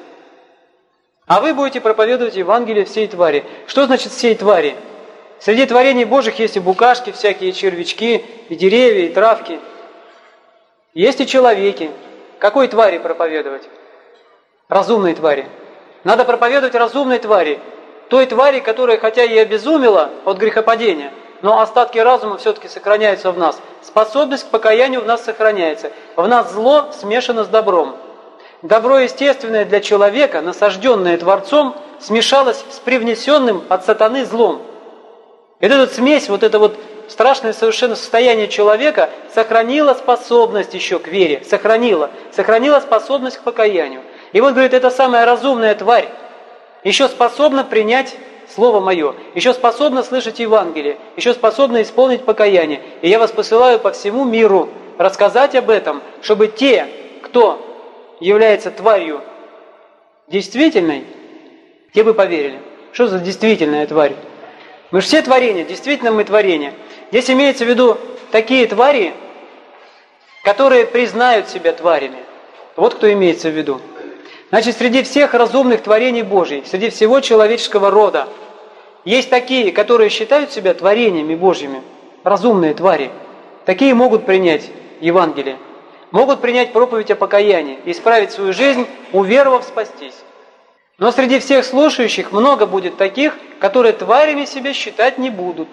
А вы будете проповедовать Евангелие всей твари. Что значит всей твари? Среди творений Божьих есть и букашки, всякие червячки, и деревья, и травки. Есть и человеки. Какой твари проповедовать? Разумной твари. Надо проповедовать разумной твари. Той твари, которая хотя и обезумела от грехопадения, но остатки разума все-таки сохраняются в нас. Способность к покаянию в нас сохраняется. В нас зло смешано с добром. Добро естественное для человека, насажденное Творцом, смешалось с привнесенным от сатаны злом. И эта смесь, вот это вот страшное совершенно состояние человека сохранило способность еще к вере, сохранило способность к покаянию. И вот, говорит, эта самая разумная тварь еще способна принять Слово Мое, еще способна слышать Евангелие, еще способна исполнить покаяние. И я вас посылаю по всему миру рассказать об этом, чтобы те, кто является тварью действительной, те бы поверили. Что за действительная тварь? Мы же все творения, действительно мы творения. Здесь имеется в виду такие твари, которые признают себя тварями. Вот кто имеется в виду. Значит, среди всех разумных творений Божьих, среди всего человеческого рода, есть такие, которые считают себя творениями Божьими, разумные твари. Такие могут принять Евангелие, могут принять проповедь о покаянии, исправить свою жизнь, уверовав, спастись. Но среди всех слушающих много будет таких, которые тварями себя считать не будут.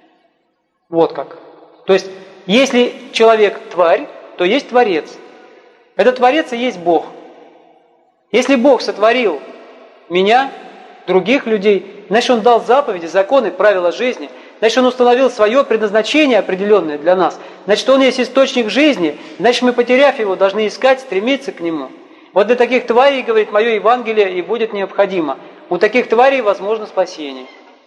Вот как. То есть, если человек тварь, то есть Творец. Этот Творец и есть Бог. Если Бог сотворил меня, других людей, значит, Он дал заповеди, законы, правила жизни, значит, Он установил свое предназначение определенное для нас, значит, Он есть источник жизни, значит, мы, потеряв Его, должны искать, стремиться к Нему. Вот для таких тварей, говорит, мое Евангелие и будет необходимо. У таких тварей возможно спасение.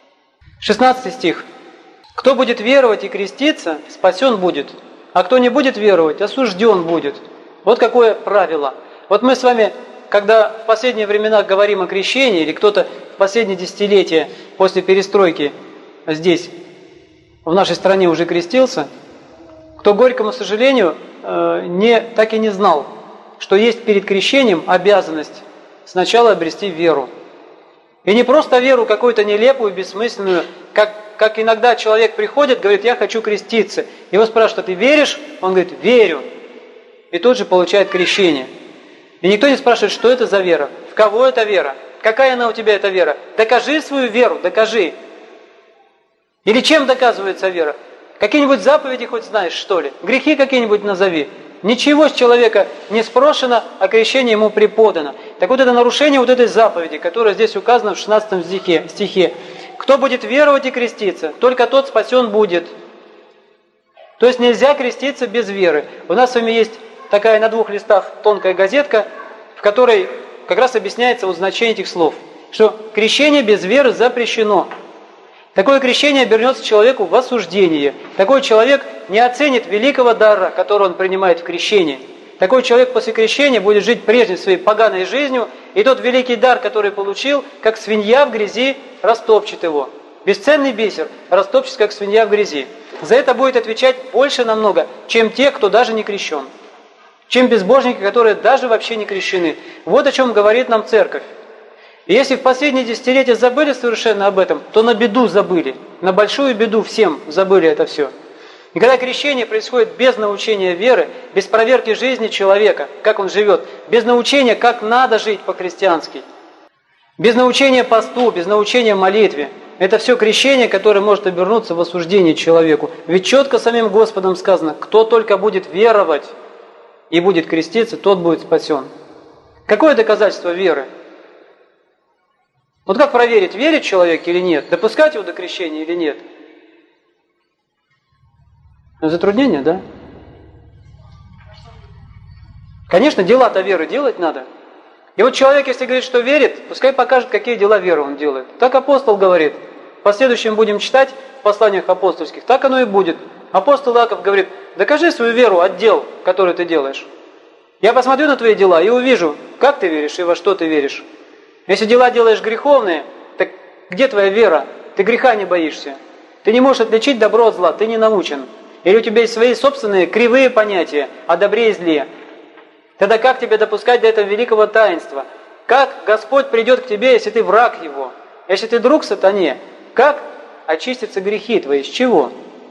16 стих. «Кто будет веровать и креститься, спасен будет, а кто не будет веровать, осужден будет». Вот какое правило. Вот мы с вами, когда в последние времена говорим о крещении, или кто-то в последние десятилетия после перестройки здесь, в нашей стране уже крестился, кто, к горькому сожалению, так и не знал, что есть перед крещением обязанность сначала обрести веру. И не просто веру какую-то нелепую, бессмысленную, как иногда человек приходит, говорит, я хочу креститься. Его спрашивают, ты веришь? Он говорит, верю. И тут же получает крещение. И никто не спрашивает, что это за вера, в кого это вера, какая она у тебя эта вера. Докажи свою веру, докажи. Или чем доказывается вера? Какие-нибудь заповеди хоть знаешь, что ли? Грехи какие-нибудь назови. Ничего с человека не спрошено, а крещение ему преподано. Так вот это нарушение вот этой заповеди, которая здесь указана в 16 стихе. Кто будет веровать и креститься, только тот спасен будет. То есть нельзя креститься без веры. У нас с вами есть такая на 2 листах тонкая газетка, в которой как раз объясняется вот значение этих слов. Что крещение без веры запрещено. Такое крещение обернется человеку в осуждение. Такой человек не оценит великого дара, который он принимает в крещении. Такой человек после крещения будет жить прежней своей поганой жизнью, и тот великий дар, который получил, как свинья в грязи, растопчет его. Бесценный бисер растопчет, как свинья в грязи. За это будет отвечать больше намного, чем те, кто даже не крещен. Чем безбожники, которые даже вообще не крещены. Вот о чем говорит нам Церковь. И если в последние десятилетия забыли совершенно об этом, то на беду забыли. На большую беду всем забыли это все. И когда крещение происходит без научения веры, без проверки жизни человека, как он живет, без научения, как надо жить по-христиански, без научения посту, без научения молитве, это все крещение, которое может обернуться в осуждение человеку. Ведь четко самим Господом сказано, кто только будет веровать и будет креститься, тот будет спасен. Какое доказательство веры? Вот как проверить, верит человек или нет, допускать его до крещения или нет? Затруднение, да? Конечно, дела-то веры делать надо. И вот человек, если говорит, что верит, пускай покажет, какие дела веры он делает. Так апостол говорит. В последующем будем читать в посланиях апостольских. Так оно и будет. Апостол Иаков говорит, докажи свою веру от дел, которые ты делаешь. Я посмотрю на твои дела и увижу, как ты веришь и во что ты веришь. Если дела делаешь греховные, так где твоя вера? Ты греха не боишься. Ты не можешь отличить добро от зла, ты не научен. Или у тебя есть свои собственные кривые понятия о добре и зле. Тогда как тебе допускать до этого великого таинства? Как Господь придет к тебе, если ты враг Его? Если ты друг сатане? Как очистятся грехи твои? С чего?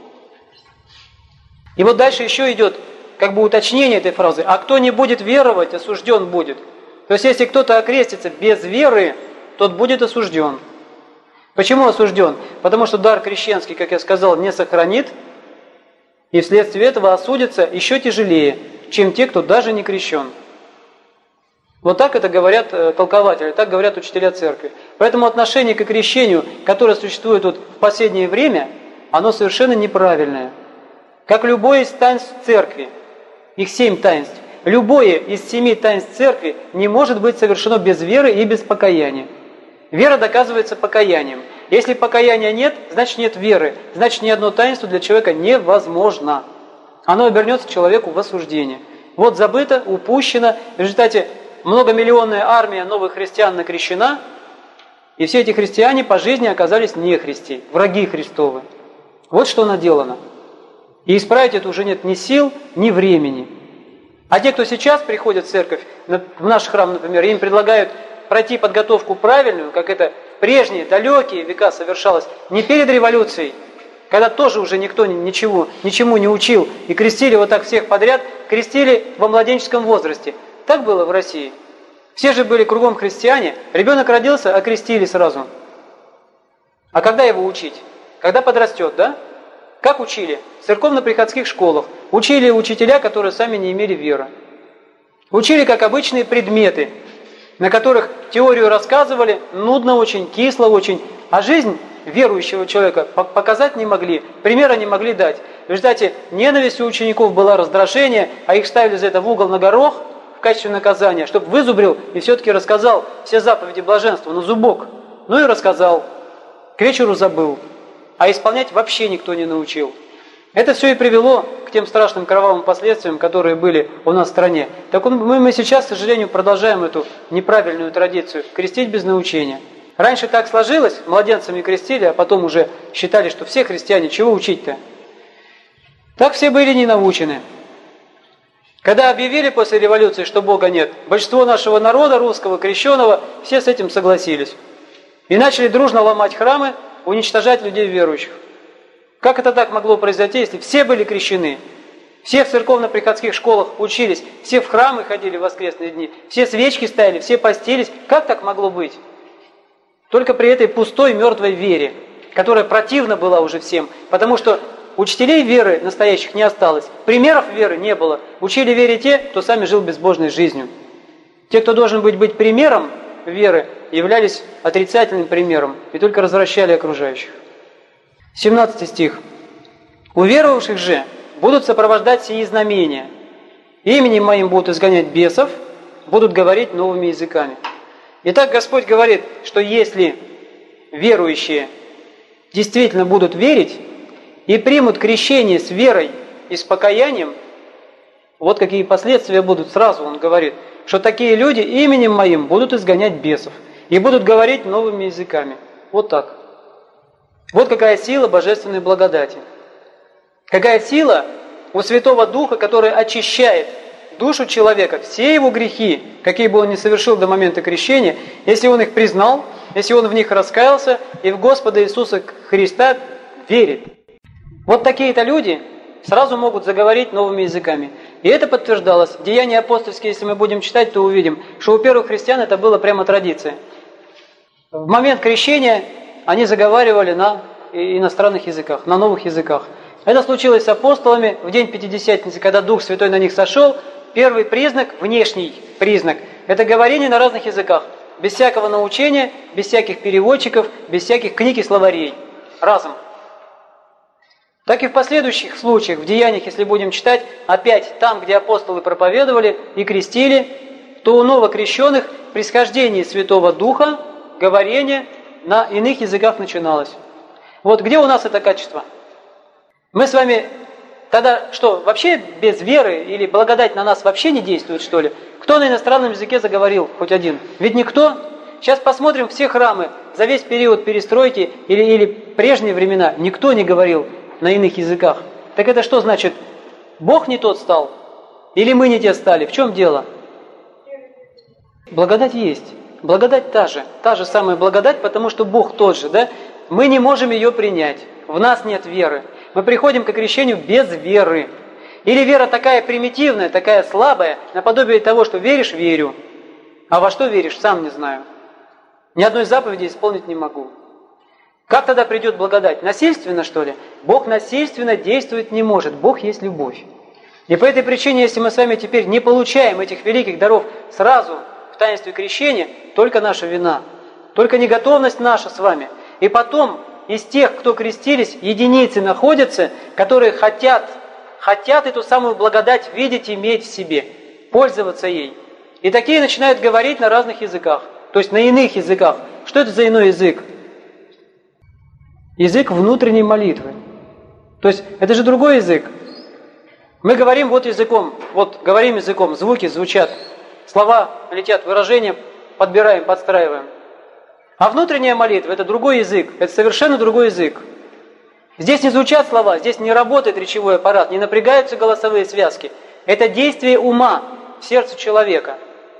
И вот дальше еще идет как бы уточнение этой фразы. А кто не будет веровать, осужден будет. То есть если кто-то окрестится без веры, тот будет осужден. Почему осужден? Потому что дар крещенский, как я сказал, не сохранит, и вследствие этого осудится еще тяжелее, чем те, кто даже не крещен. Вот так это говорят толкователи, так говорят учителя церкви. Поэтому отношение к крещению, которое существует вот в последнее время, оно совершенно неправильное. Как любое из таинств церкви, их 7 таинств, любое из 7 таинств церкви не может быть совершено без веры и без покаяния. Вера доказывается покаянием. Если покаяния нет, значит нет веры. Значит ни одно таинство для человека невозможно. Оно обернется человеку в осуждение. Вот забыто, упущено. В результате многомиллионная армия новых христиан накрещена, и все эти христиане по жизни оказались нехристи, враги Христовы. Вот что наделано. И исправить это уже нет ни сил, ни времени. А те, кто сейчас приходят в церковь, в наш храм, например, им предлагают пройти подготовку правильную, как это в прежние далекие века совершалось, не перед революцией, когда тоже уже никто ничему не учил, и крестили вот так всех подряд, крестили во младенческом возрасте. Так было в России. Все же были кругом христиане, ребенок родился, окрестили сразу. А когда его учить? Когда подрастет, да? Как учили? В церковно-приходских школах. Учили учителя, которые сами не имели веры. Учили как обычные предметы, на которых теорию рассказывали, нудно очень, кисло очень, а жизнь верующего человека показать не могли, примера не могли дать. В результате ненависть у учеников была, раздражение, а их ставили за это в угол на горох в качестве наказания, чтобы вызубрил и все-таки рассказал все заповеди блаженства на зубок. Ну и рассказал, к вечеру забыл, а исполнять вообще никто не научил. Это все и привело к тем страшным кровавым последствиям, которые были у нас в стране. Так мы сейчас, к сожалению, продолжаем эту неправильную традицию – крестить без научения. Раньше так сложилось, младенцами крестили, а потом уже считали, что все христиане, чего учить-то? Так все были не научены. Когда объявили после революции, что Бога нет, большинство нашего народа, русского, крещеного, все с этим согласились. И начали дружно ломать храмы, уничтожать людей верующих. Как это так могло произойти, если все были крещены? Все в церковно-приходских школах учились, все в храмы ходили в воскресные дни, все свечки ставили, все постились. Как так могло быть? Только при этой пустой, мертвой вере, которая противна была уже всем, потому что учителей веры настоящих не осталось, примеров веры не было. Учили вере те, кто сами жил безбожной жизнью. Те, кто должен быть примером веры, являлись отрицательным примером и только развращали окружающих. 17 стих. «У веровавших же будут сопровождать сии знамения. Именем моим будут изгонять бесов, будут говорить новыми языками». Итак, Господь говорит, что если верующие действительно будут верить и примут крещение с верой и с покаянием, вот какие последствия будут. Сразу Он говорит, что такие люди именем моим будут изгонять бесов и будут говорить новыми языками. Вот так. Вот какая сила божественной благодати. Какая сила у Святого Духа, который очищает душу человека, все его грехи, какие бы он ни совершил до момента крещения, если он их признал, если он в них раскаялся и в Господа Иисуса Христа верит. Вот такие-то люди сразу могут заговорить новыми языками. И это подтверждалось. Деяния апостольские, если мы будем читать, то увидим, что у первых христиан это было прямо традиция. В момент крещения они заговаривали на иностранных языках, на новых языках. Это случилось с апостолами в день Пятидесятницы, когда Дух Святой на них сошел. Первый признак, внешний признак, это говорение на разных языках. Без всякого научения, без всяких переводчиков, без всяких книг и словарей. Разом. Так и в последующих случаях, в деяниях, если будем читать, опять там, где апостолы проповедовали и крестили, то у новокрещенных при схождении Святого Духа говорение на иных языках начиналось. Вот где у нас это качество? Мы с вами тогда что, вообще без веры или благодать на нас вообще не действует, что ли? Кто на иностранном языке заговорил? Хоть один? Ведь никто. Сейчас посмотрим все храмы за весь период перестройки или прежние времена. Никто не говорил на иных языках. Так это что значит? Бог не тот стал? Или мы не те стали? В чем дело? Благодать есть. Благодать та же самая благодать, потому что Бог тот же, да? Мы не можем ее принять. В нас нет веры. Мы приходим к крещению без веры. Или вера такая примитивная, такая слабая, наподобие того, что веришь – верю. А во что веришь – сам не знаю. Ни одной заповеди исполнить не могу. Как тогда придет благодать? Насильственно, что ли? Бог насильственно действовать не может. Бог есть любовь. И по этой причине, если мы с вами теперь не получаем этих великих даров сразу в таинстве крещения, только наша вина, только неготовность наша с вами. И потом из тех, кто крестились, единицы находятся, которые хотят эту самую благодать видеть, иметь в себе, пользоваться ей. И такие начинают говорить на разных языках, то есть на иных языках. Что это за иной язык? Язык внутренней молитвы. То есть это же другой язык. Мы говорим говорим языком, звуки звучат, слова летят, выражения подбираем, подстраиваем. А внутренняя молитва – это другой язык, это совершенно другой язык. Здесь не звучат слова, здесь не работает речевой аппарат, не напрягаются голосовые связки. Это действие ума в сердце человека.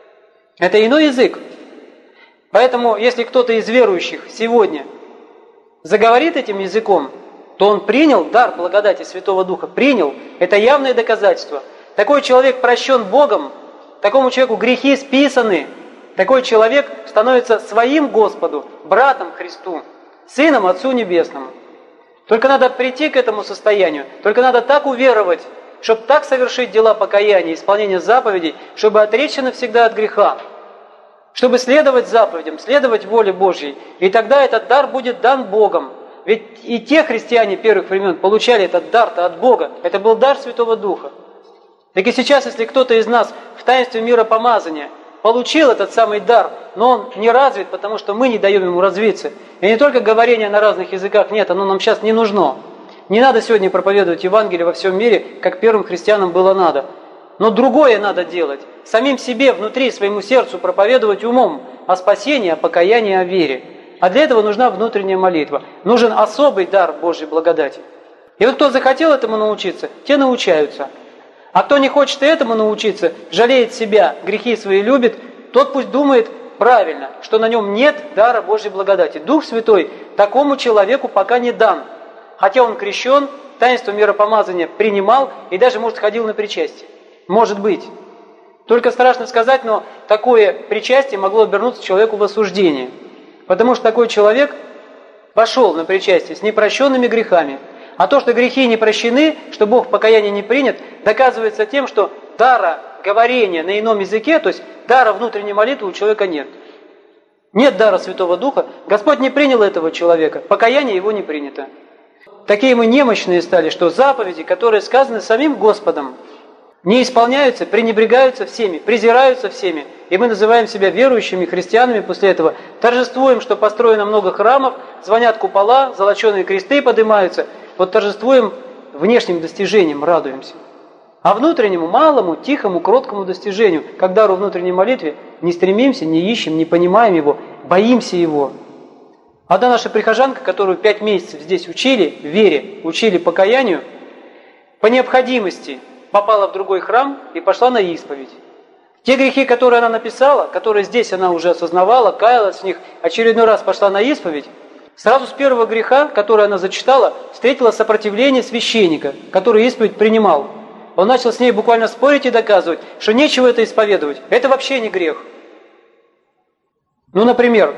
Это иной язык. Поэтому, если кто-то из верующих сегодня заговорит этим языком, то он принял дар благодати Святого Духа, принял. Это явное доказательство. Такой человек прощен Богом, такому человеку грехи списаны. Такой человек становится своим Господу, братом Христу, сыном Отцу Небесному. Только надо прийти к этому состоянию, только надо так уверовать, чтобы так совершить дела покаяния, исполнения заповедей, чтобы отречься навсегда от греха, чтобы следовать заповедям, следовать воле Божьей. И тогда этот дар будет дан Богом. Ведь и те христиане первых времен получали этот дар-то от Бога. Это был дар Святого Духа. Так и сейчас, если кто-то из нас в таинстве миропомазания получил этот самый дар, но он не развит, потому что мы не даем ему развиться. И не только говорение на разных языках, нет, оно нам сейчас не нужно. Не надо сегодня проповедовать Евангелие во всем мире, как первым христианам было надо. Но другое надо делать. Самим себе, внутри, своему сердцу проповедовать умом о спасении, о покаянии, о вере. А для этого нужна внутренняя молитва. Нужен особый дар Божьей благодати. И вот кто захотел этому научиться, те научаются. А кто не хочет этому научиться, жалеет себя, грехи свои любит, тот пусть думает правильно, что на нем нет дара Божьей благодати. Дух Святой такому человеку пока не дан. Хотя он крещен, таинство миропомазания принимал и даже, может, ходил на причастие. Может быть. Только страшно сказать, но такое причастие могло обернуться человеку в осуждение. Потому что такой человек пошел на причастие с непрощенными грехами. А то, что грехи не прощены, что Бог покаяния не принят, доказывается тем, что дара говорения на ином языке, то есть дара внутренней молитвы у человека нет. Нет дара Святого Духа. Господь не принял этого человека, покаяние его не принято. Такие мы немощные стали, что заповеди, которые сказаны самим Господом, не исполняются, пренебрегаются всеми, презираются всеми. И мы называем себя верующими христианами после этого. Торжествуем, что построено много храмов, звонят купола, золоченые кресты поднимаются. Вот торжествуем внешним достижением, радуемся. А внутреннему, малому, тихому, кроткому достижению, как дару внутренней молитве, не стремимся, не ищем, не понимаем его, боимся его. Одна наша прихожанка, которую 5 месяцев здесь учили, вере, учили покаянию, по необходимости попала в другой храм и пошла на исповедь. Те грехи, которые она написала, которые здесь она уже осознавала, каялась в них, очередной раз пошла на исповедь, Сразу с первого греха, который она зачитала, встретила сопротивление священника, который исповедь принимал. Он начал с ней буквально спорить и доказывать, что нечего это исповедовать. Это вообще не грех. Ну, например,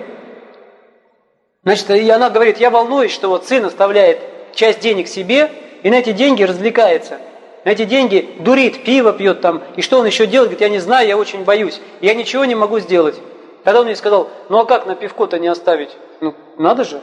значит, и она говорит, я волнуюсь, что вот сын оставляет часть денег себе и на эти деньги развлекается. На эти деньги дурит, пиво пьет там. И что он еще делает? Говорит, я не знаю, я очень боюсь. Я ничего не могу сделать. Тогда он ей сказал, ну а как на пивко-то не оставить? Ну, надо же.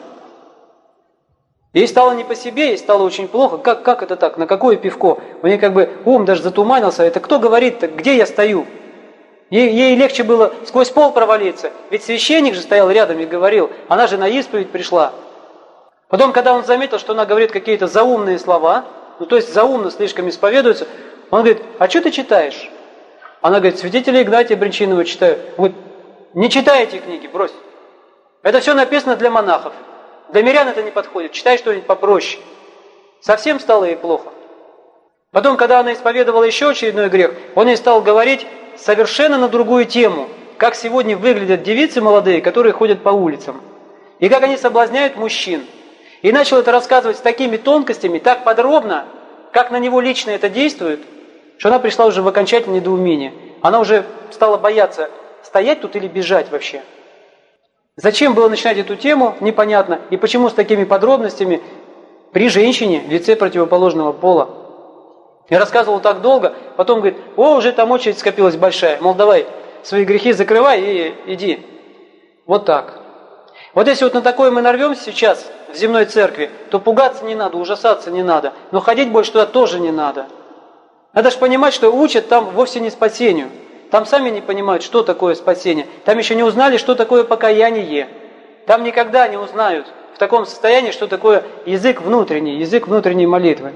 Ей стало не по себе, ей стало очень плохо. Как это так? На какое пивко? У нее как бы ум даже затуманился. Это кто говорит-то? Где я стою? Ей легче было сквозь пол провалиться. Ведь священник же стоял рядом и говорил. Она же на исповедь пришла. Потом, когда он заметил, что она говорит какие-то заумные слова, ну то есть заумно слишком исповедуется, он говорит, а что ты читаешь? Она говорит, святителя Игнатия Брянчинова читаю. Он говорит, не читай эти книги, брось. Это все написано для монахов. Для мирян это не подходит. Читай что-нибудь попроще. Совсем стало ей плохо. Потом, когда она исповедовала еще очередной грех, он ей стал говорить совершенно на другую тему. Как сегодня выглядят девицы молодые, которые ходят по улицам. И как они соблазняют мужчин. И начал это рассказывать с такими тонкостями, так подробно, как на него лично это действует, что она пришла уже в окончательное недоумение. Она уже стала бояться, стоять тут или бежать вообще. Зачем было начинать эту тему, непонятно. И почему с такими подробностями при женщине в лице противоположного пола. И рассказывал так долго, потом говорит, уже там очередь скопилась большая. Мол, давай свои грехи закрывай и иди. Вот так. Вот если вот на такое мы нарвемся сейчас в земной церкви, то пугаться не надо, ужасаться не надо. Но ходить больше туда тоже не надо. Надо же понимать, что учат там вовсе не спасению. Там сами не понимают, что такое спасение. Там еще не узнали, что такое покаяние. Там никогда не узнают в таком состоянии, что такое язык внутренней молитвы.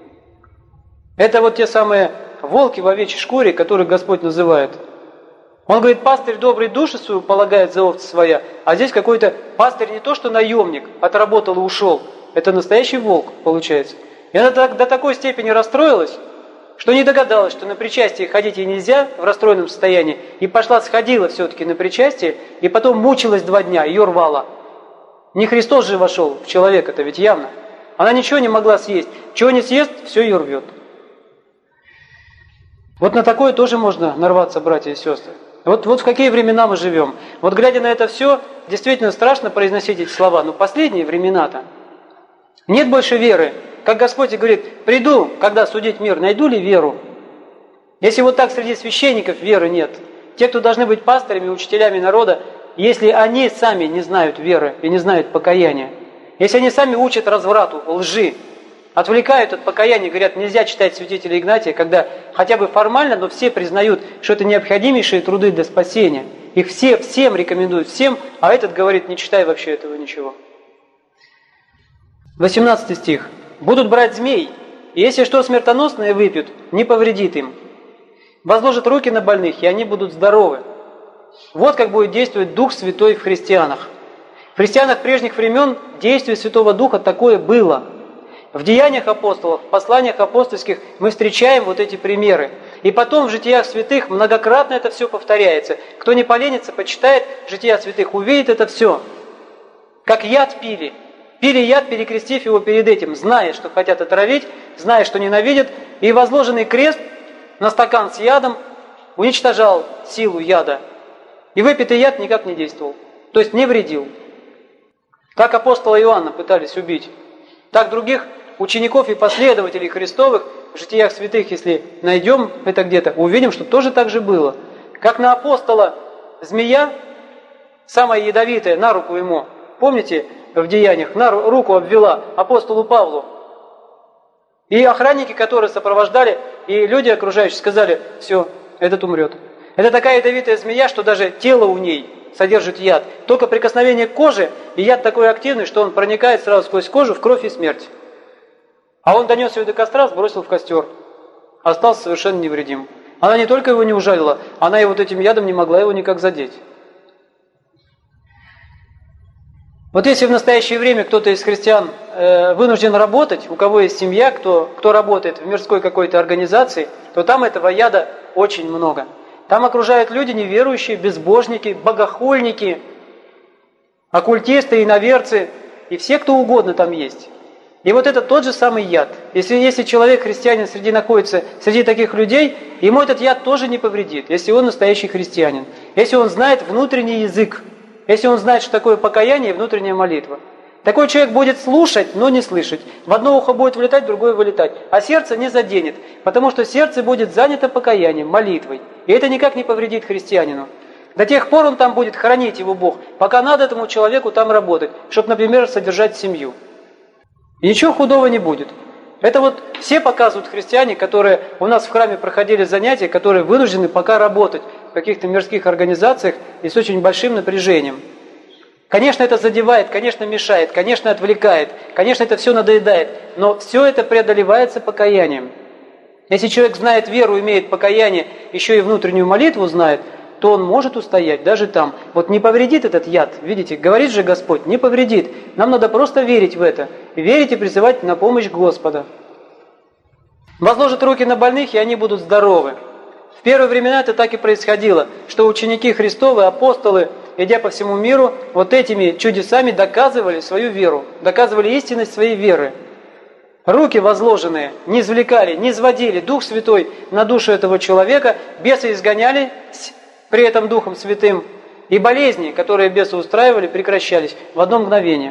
Это вот те самые волки в овечьей шкуре, которых Господь называет. Он говорит, пастырь добрый душу свою полагает за овцы своя, а здесь какой-то пастырь не то что наемник, отработал и ушел. Это настоящий волк, получается. И она до такой степени расстроилась, что не догадалась, что на причастие ходить ей нельзя в расстроенном состоянии, и сходила все-таки на причастие, и потом мучилась 2 дня, ее рвало. Не Христос же вошел в человека-то, ведь явно. Она ничего не могла съесть. Чего не съест, все ее рвет. Вот на такое тоже можно нарваться, братья и сестры. Вот в какие времена мы живем. Вот глядя на это все, действительно страшно произносить эти слова, но последние времена-то. Нет больше веры. Как Господь и говорит, приду, когда судить мир, найду ли веру? Если вот так среди священников веры нет, те, кто должны быть пастырями, учителями народа, если они сами не знают веры и не знают покаяния, если они сами учат разврату, лжи, отвлекают от покаяния, говорят, нельзя читать святителя Игнатия, когда хотя бы формально, но все признают, что это необходимейшие труды для спасения. Их всем рекомендуют, всем, а этот говорит, не читай вообще этого ничего. 18 стих. «Будут брать змей, и если что смертоносное выпьют, не повредит им. Возложат руки на больных, и они будут здоровы». Вот как будет действовать Дух Святой в христианах. В христианах прежних времен действие Святого Духа такое было. В деяниях апостолов, в посланиях апостольских мы встречаем вот эти примеры. И потом в житиях святых многократно это все повторяется. Кто не поленится, почитает жития святых, увидит это все. Как яд пили. Пили яд, перекрестив его перед этим, зная, что хотят отравить, зная, что ненавидят, и возложенный крест на стакан с ядом уничтожал силу яда. И выпитый яд никак не действовал, то есть не вредил. Как апостола Иоанна пытались убить, так других учеников и последователей Христовых в житиях святых, если найдем это где-то, увидим, что тоже так же было. Как на апостола змея, самая ядовитая, на руку ему, помните, в Деяниях, на руку обвела апостолу Павлу. И охранники, которые сопровождали, и люди окружающие сказали, все, этот умрет. Это такая ядовитая змея, что даже тело у ней содержит яд. Только прикосновение к коже, и яд такой активный, что он проникает сразу сквозь кожу в кровь и смерть. А он донес ее до костра, сбросил в костер. Остался совершенно невредим. Она не только его не ужалила, она и вот этим ядом не могла его никак задеть. Вот если в настоящее время кто-то из христиан вынужден работать, у кого есть семья, кто работает в мирской какой-то организации, то там этого яда очень много. Там окружают люди неверующие, безбожники, богохульники, оккультисты, иноверцы. и все, кто угодно там есть. И вот это тот же самый яд. Если человек, христианин, находится среди таких людей, ему этот яд тоже не повредит, если он настоящий христианин. Если он знает внутренний язык, если он знает, что такое покаяние и внутренняя молитва. Такой человек будет слушать, но не слышать. В одно ухо будет влетать, в другое вылетать. А сердце не заденет, потому что сердце будет занято покаянием, молитвой. И это никак не повредит христианину. До тех пор он там будет хранить его Бог, пока надо этому человеку там работать, чтобы, например, содержать семью. И ничего худого не будет. Это вот все показывают христиане, которые у нас в храме проходили занятия, которые вынуждены пока работать в каких-то мирских организациях и с очень большим напряжением. Конечно, это задевает, конечно, мешает, конечно, отвлекает, конечно, это все надоедает, но все это преодолевается покаянием. Если человек знает веру, имеет покаяние, еще и внутреннюю молитву знает, то он может устоять даже там. Вот не повредит этот яд, видите, говорит же Господь, не повредит. Нам надо просто верить в это, верить и призывать на помощь Господа. Возложат руки на больных, и они будут здоровы. В первые времена это так и происходило, что ученики Христовы, апостолы, идя по всему миру, вот этими чудесами доказывали свою веру, доказывали истинность своей веры. Руки возложенные не извлекали, не изводили Дух Святой на душу этого человека, бесы изгоняли при этом Духом Святым, и болезни, которые бесы устраивали, прекращались в одно мгновение.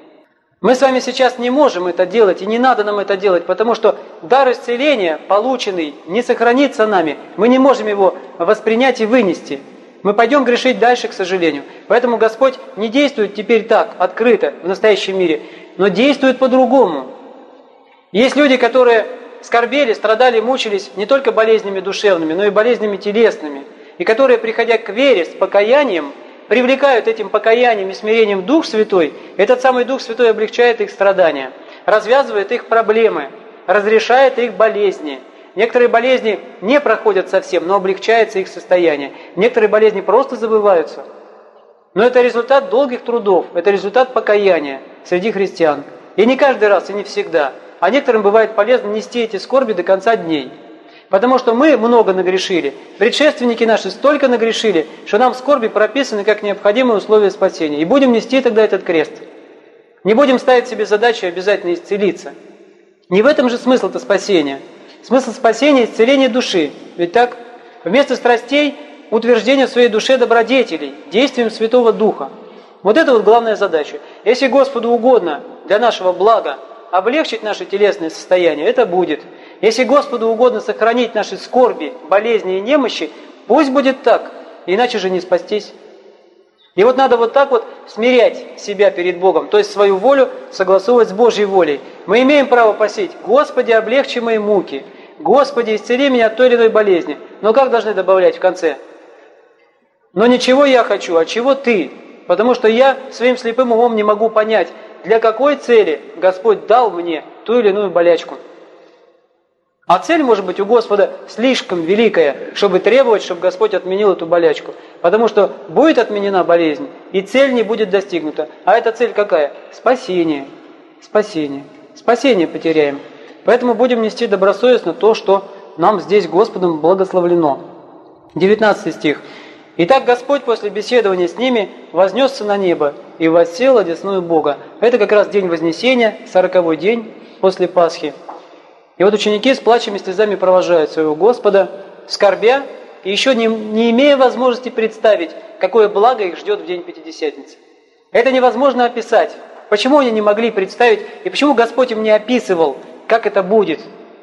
Мы с вами сейчас не можем это делать, и не надо нам это делать, потому что дар исцеления, полученный, не сохранится нами. Мы не можем его воспринять и вынести. Мы пойдем грешить дальше, к сожалению. Поэтому Господь не действует теперь так, открыто, в настоящем мире, но действует по-другому. Есть люди, которые скорбели, страдали, мучились не только болезнями душевными, но и болезнями телесными, и которые, приходя к вере с покаянием, привлекают этим покаянием и смирением Дух Святой, этот самый Дух Святой облегчает их страдания, развязывает их проблемы, разрешает их болезни. Некоторые болезни не проходят совсем, но облегчается их состояние. Некоторые болезни просто забываются. Но это результат долгих трудов, это результат покаяния среди христиан. И не каждый раз, и не всегда. А некоторым бывает полезно нести эти скорби до конца дней. Потому что мы много нагрешили. Предшественники наши столько нагрешили, что нам скорби прописаны как необходимое условие спасения. И будем нести тогда этот крест. Не будем ставить себе задачу обязательно исцелиться. Не в этом же смысл-то спасения. Смысл спасения – исцеление души. Ведь так? Вместо страстей – утверждение в своей душе добродетелей, действием Святого Духа. Вот это вот главная задача. Если Господу угодно для нашего блага облегчить наше телесное состояние, это будет. Если Господу угодно сохранить наши скорби, болезни и немощи, пусть будет так, иначе же не спастись. И вот надо вот так вот смирять себя перед Богом, то есть свою волю согласовывать с Божьей волей. Мы имеем право просить: «Господи, облегчи мои муки», «Господи, исцели меня от той или иной болезни». Но как должны добавлять в конце? «Но не чего я хочу, а чего Ты». Потому что я своим слепым умом не могу понять, для какой цели Господь дал мне ту или иную болячку. А цель может быть у Господа слишком великая, чтобы требовать, чтобы Господь отменил эту болячку. Потому что будет отменена болезнь, и цель не будет достигнута. А эта цель какая? Спасение. Спасение. Спасение потеряем. Поэтому будем нести добросовестно то, что нам здесь Господом благословлено. 19 стих. «Итак Господь после беседования с ними вознесся на небо и воссел одесную Бога». Это как раз день Вознесения, 40-й день после Пасхи. И вот ученики с плачем и слезами провожают своего Господа, скорбя, и еще не имея возможности представить, какое благо их ждет в день Пятидесятницы. Это невозможно описать. Почему они не могли представить, и почему Господь им не описывал, как это будет?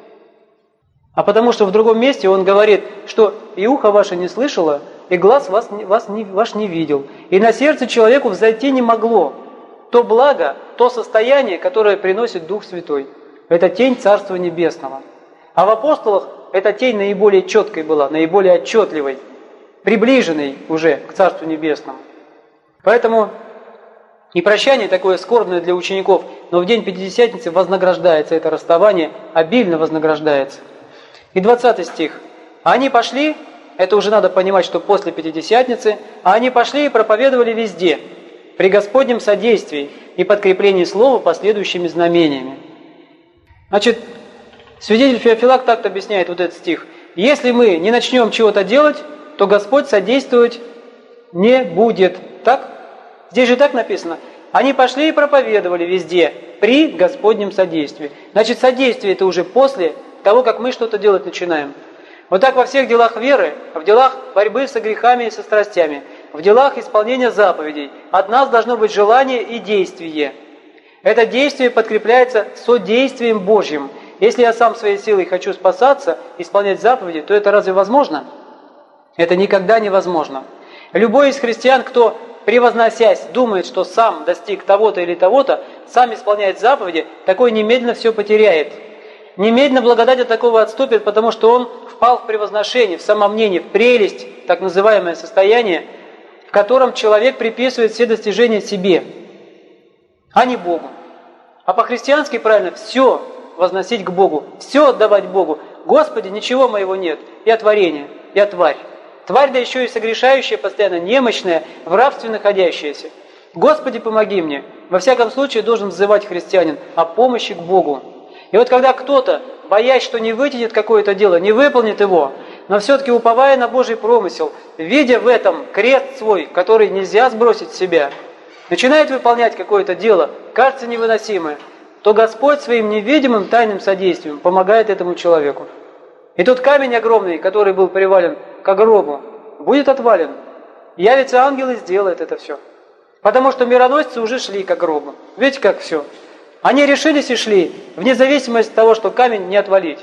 А потому что в другом месте Он говорит, что «и ухо ваше не слышало, и глаз ваш не видел, и на сердце человеку взойти не могло то благо, то состояние, которое приносит Дух Святой». Это тень Царства Небесного. А в апостолах эта тень наиболее четкой была, наиболее отчетливой, приближенной уже к Царству Небесному. Поэтому и прощание такое скорбное для учеников, но в день Пятидесятницы вознаграждается это расставание, обильно вознаграждается. И 20 стих. «А они пошли», это уже надо понимать, что после Пятидесятницы, «а они пошли и проповедовали везде, при Господнем содействии и подкреплении слова последующими знамениями». Значит, свидетель Феофилак так объясняет вот этот стих. Если мы не начнем чего-то делать, то Господь содействовать не будет. Так? Здесь же так написано. Они пошли и проповедовали везде при Господнем содействии. Значит, содействие это уже после того, как мы что-то делать начинаем. Вот так во всех делах веры, в делах борьбы со грехами и со страстями, в делах исполнения заповедей от нас должно быть желание и действие. Это действие подкрепляется содействием Божьим. Если я сам своей силой хочу спасаться, исполнять заповеди, то это разве возможно? Это никогда невозможно. Любой из христиан, кто, превозносясь, думает, что сам достиг того-то или того-то, сам исполняет заповеди, такой немедленно все потеряет. Немедленно благодать от такого отступит, потому что он впал в превозношение, в самомнение, в прелесть, так называемое состояние, в котором человек приписывает все достижения себе, а не Богу. А по-христиански правильно все возносить к Богу, все отдавать Богу. Господи, ничего моего нет, я творение, я тварь. Тварь, да еще и согрешающая, постоянно немощная, в рабстве находящаяся. Господи, помоги мне. Во всяком случае должен взывать христианин о помощи к Богу. И вот когда кто-то, боясь, что не вытянет какое-то дело, не выполнит его, но все-таки уповая на Божий промысел, видя в этом крест свой, который нельзя сбросить с себя, начинает выполнять какое-то дело, кажется невыносимое, то Господь своим невидимым тайным содействием помогает этому человеку. И тот камень огромный, который был привален к гробу, будет отвален. Явится ангел и сделает это все. Потому что мироносцы уже шли к гробу. Видите, как все? Они решились и шли, вне зависимости от того, что камень не отвалить.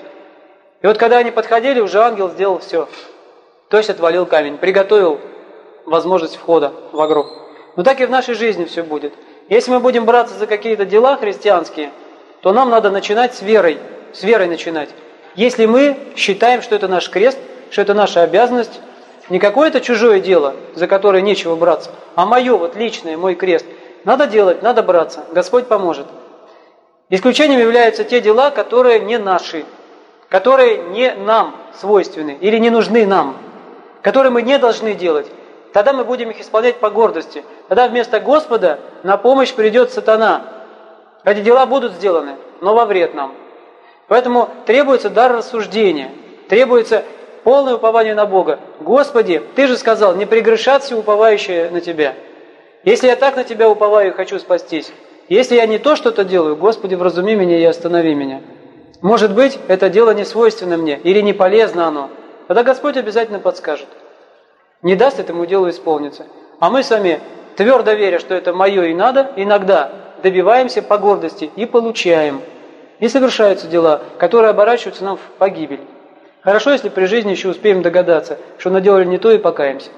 И вот когда они подходили, уже ангел сделал все. То есть отвалил камень, приготовил возможность входа в гроб. Но так и в нашей жизни все будет. Если мы будем браться за какие-то дела христианские, то нам надо начинать с верой начинать. Если мы считаем, что это наш крест, что это наша обязанность, не какое-то чужое дело, за которое нечего браться, а мое вот личное, мой крест, надо делать, надо браться, Господь поможет. Исключением являются те дела, которые не наши, которые не нам свойственны или не нужны нам, которые мы не должны делать. Тогда мы будем их исполнять по гордости. Тогда вместо Господа на помощь придет сатана. Эти дела будут сделаны, но во вред нам. Поэтому требуется дар рассуждения, требуется полное упование на Бога. Господи, Ты же сказал, не прегрешатся уповающие на Тебя. Если я так на Тебя уповаю и хочу спастись, если я не то что-то делаю, Господи, вразуми меня и останови меня. Может быть, это дело не свойственно мне или не полезно оно. Тогда Господь обязательно подскажет. Не даст этому делу исполниться. А мы сами, твердо веря, что это мое и надо, иногда добиваемся по гордости и получаем. И совершаются дела, которые оборачиваются нам в погибель. Хорошо, если при жизни еще успеем догадаться, что наделали не то и покаемся.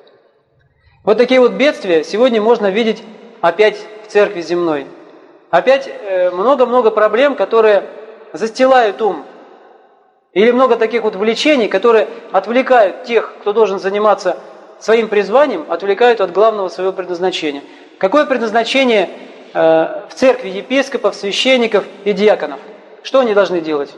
Вот такие вот бедствия сегодня можно видеть опять в церкви земной. Опять много-много проблем, которые застилают ум. Или много таких вот влечений, которые отвлекают тех, кто должен заниматься своим призванием, отвлекают от главного своего предназначения. Какое предназначение в церкви епископов, священников и диаконов? Что они должны делать?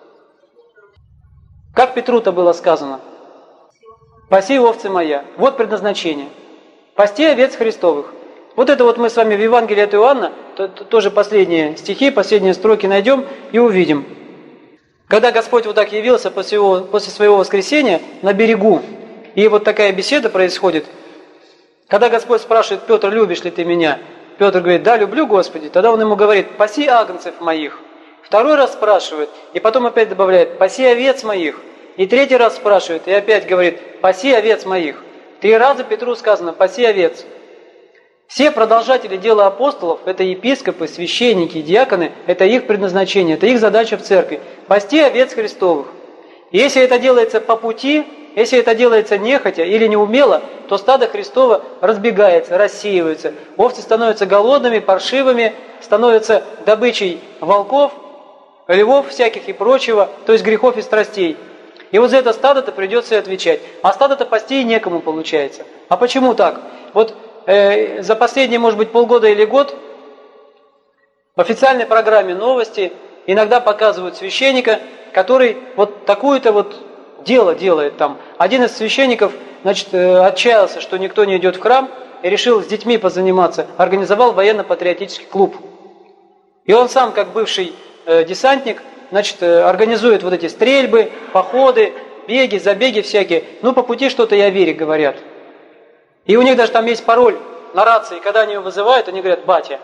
Как Петру-то было сказано? «Паси овцы моя». Вот предназначение. «Пасти овец Христовых». Вот это вот мы с вами в Евангелии от Иоанна, тоже последние стихи, последние строки найдем и увидим. Когда Господь вот так явился после своего воскресения на берегу, и вот такая беседа происходит, когда Господь спрашивает: «Петр, любишь ли ты меня?» Петр говорит: «Да, люблю, Господи». Тогда он ему говорит: «Паси агнцев моих». Второй раз спрашивает, и потом опять добавляет: «Паси овец моих». И третий раз спрашивает, и опять говорит: «Паси овец моих». 3 раза Петру сказано: «Паси овец». Все продолжатели дела апостолов, это епископы, священники, диаконы, это их предназначение, это их задача в церкви – пасти овец Христовых. И если это делается по пути, если это делается нехотя или неумело, то стадо Христово разбегается, рассеивается. Овцы становятся голодными, паршивыми, становятся добычей волков, львов всяких и прочего, то есть грехов и страстей. И вот за это стадо-то придется и отвечать. А стадо-то пасти и некому получается. А почему так? Вот за последние, может быть, полгода или год в официальной программе новости иногда показывают священника, который вот такое-то вот дело делает там. Один из священников, значит, отчаялся, что никто не идет в храм, и решил с детьми позаниматься, организовал военно-патриотический клуб. И он сам, как бывший десантник, значит, организует вот эти стрельбы, походы, беги, забеги всякие. Ну, по пути что-то и о вере говорят. И у них даже там есть пароль на рации, когда они ее вызывают, они говорят: «Батя».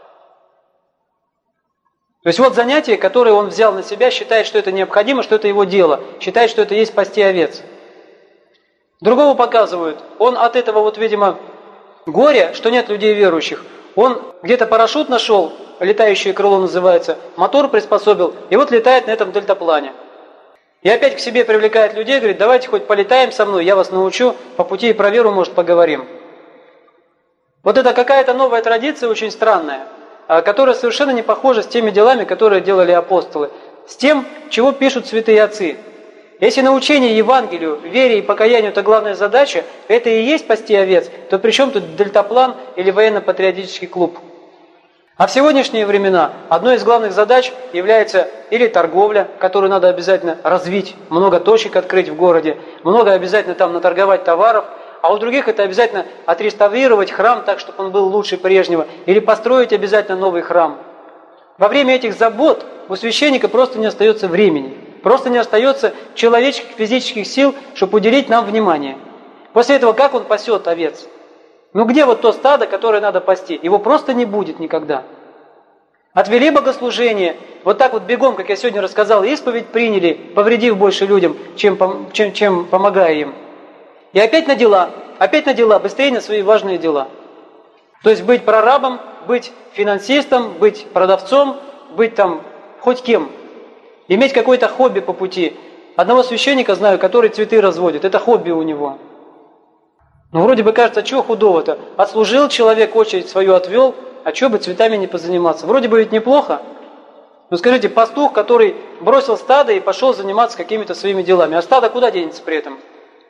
То есть вот занятие, которое он взял на себя, считает, что это необходимо, что это его дело, считает, что это есть пасти овец. Другого показывают, он от этого вот, видимо, горя, что нет людей верующих, он где-то парашют нашел, летающее крыло называется, мотор приспособил, и вот летает на этом дельтаплане. И опять к себе привлекает людей, говорит: давайте хоть полетаем со мной, я вас научу, по пути и про веру, может, поговорим. Вот это какая-то новая традиция, очень странная, которая совершенно не похожа с теми делами, которые делали апостолы, с тем, чего пишут святые отцы. Если научение Евангелию, вере и покаянию – это главная задача, это и есть пасти овец, то при чем тут дельтаплан или военно-патриотический клуб? А в сегодняшние времена одной из главных задач является или торговля, которую надо обязательно развить, много точек открыть в городе, много обязательно там наторговать товаров, а у других это обязательно отреставрировать храм так, чтобы он был лучше прежнего, или построить обязательно новый храм. Во время этих забот у священника просто не остается времени. Просто не остается человеческих, физических сил, чтобы уделить нам внимание. После этого как он пасет овец? Ну где вот то стадо, которое надо пасти? Его просто не будет никогда. Отвели богослужение, вот так вот бегом, как я сегодня рассказал, исповедь приняли, повредив больше людям, чем помогая им. И опять на дела, быстрее на свои важные дела. То есть быть прорабом, быть финансистом, быть продавцом, быть там хоть кем. Иметь какое-то хобби по пути. Одного священника знаю, который цветы разводит. Это хобби у него. Ну, вроде бы кажется, чего худого-то? Отслужил человек, очередь свою отвел, а чего бы цветами не позаниматься? Вроде бы ведь неплохо. Ну, скажите, пастух, который бросил стадо и пошел заниматься какими-то своими делами. А стадо куда денется при этом?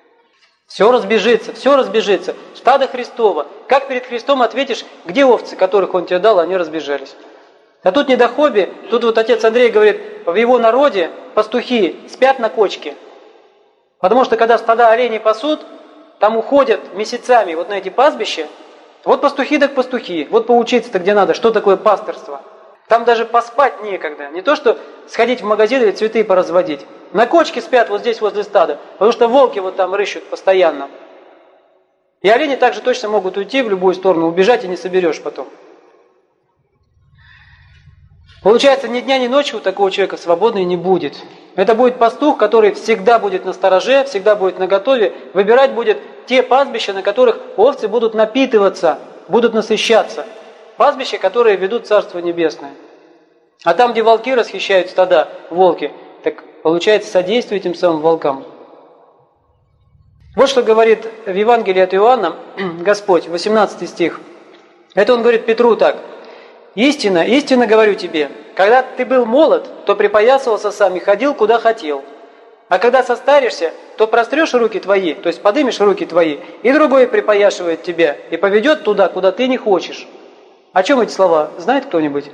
Все разбежится. Стадо Христово. Как перед Христом ответишь, где овцы, которых Он тебе дал, они разбежались? А тут не до хобби, тут вот отец Андрей говорит, в его народе пастухи спят на кочке. Потому что когда стада оленей пасут, там уходят месяцами вот на эти пастбища. Вот пастухи так пастухи, вот поучиться-то где надо, что такое пастырство. Там даже поспать некогда, не то что сходить в магазин или цветы поразводить. На кочке спят вот здесь возле стада, потому что волки вот там рыщут постоянно. И олени также точно могут уйти в любую сторону, убежать и не соберешь потом. Получается, ни дня, ни ночи у такого человека свободной не будет. Это будет пастух, который всегда будет настороже, всегда будет наготове, выбирать будет те пастбища, на которых овцы будут напитываться, будут насыщаться. Пастбища, которые ведут в Царство Небесное. А там, где волки расхищают стада, волки, так получается содействие тем самым волкам. Вот что говорит в Евангелии от Иоанна Господь, 18 стих. Это Он говорит Петру так. «Истинно, истинно говорю тебе, когда ты был молод, то припоясывался сам и ходил, куда хотел. А когда состаришься, то прострешь руки твои, то есть подымешь руки твои, и другой припояшивает тебя и поведет туда, куда ты не хочешь». О чем эти слова? Знает кто-нибудь?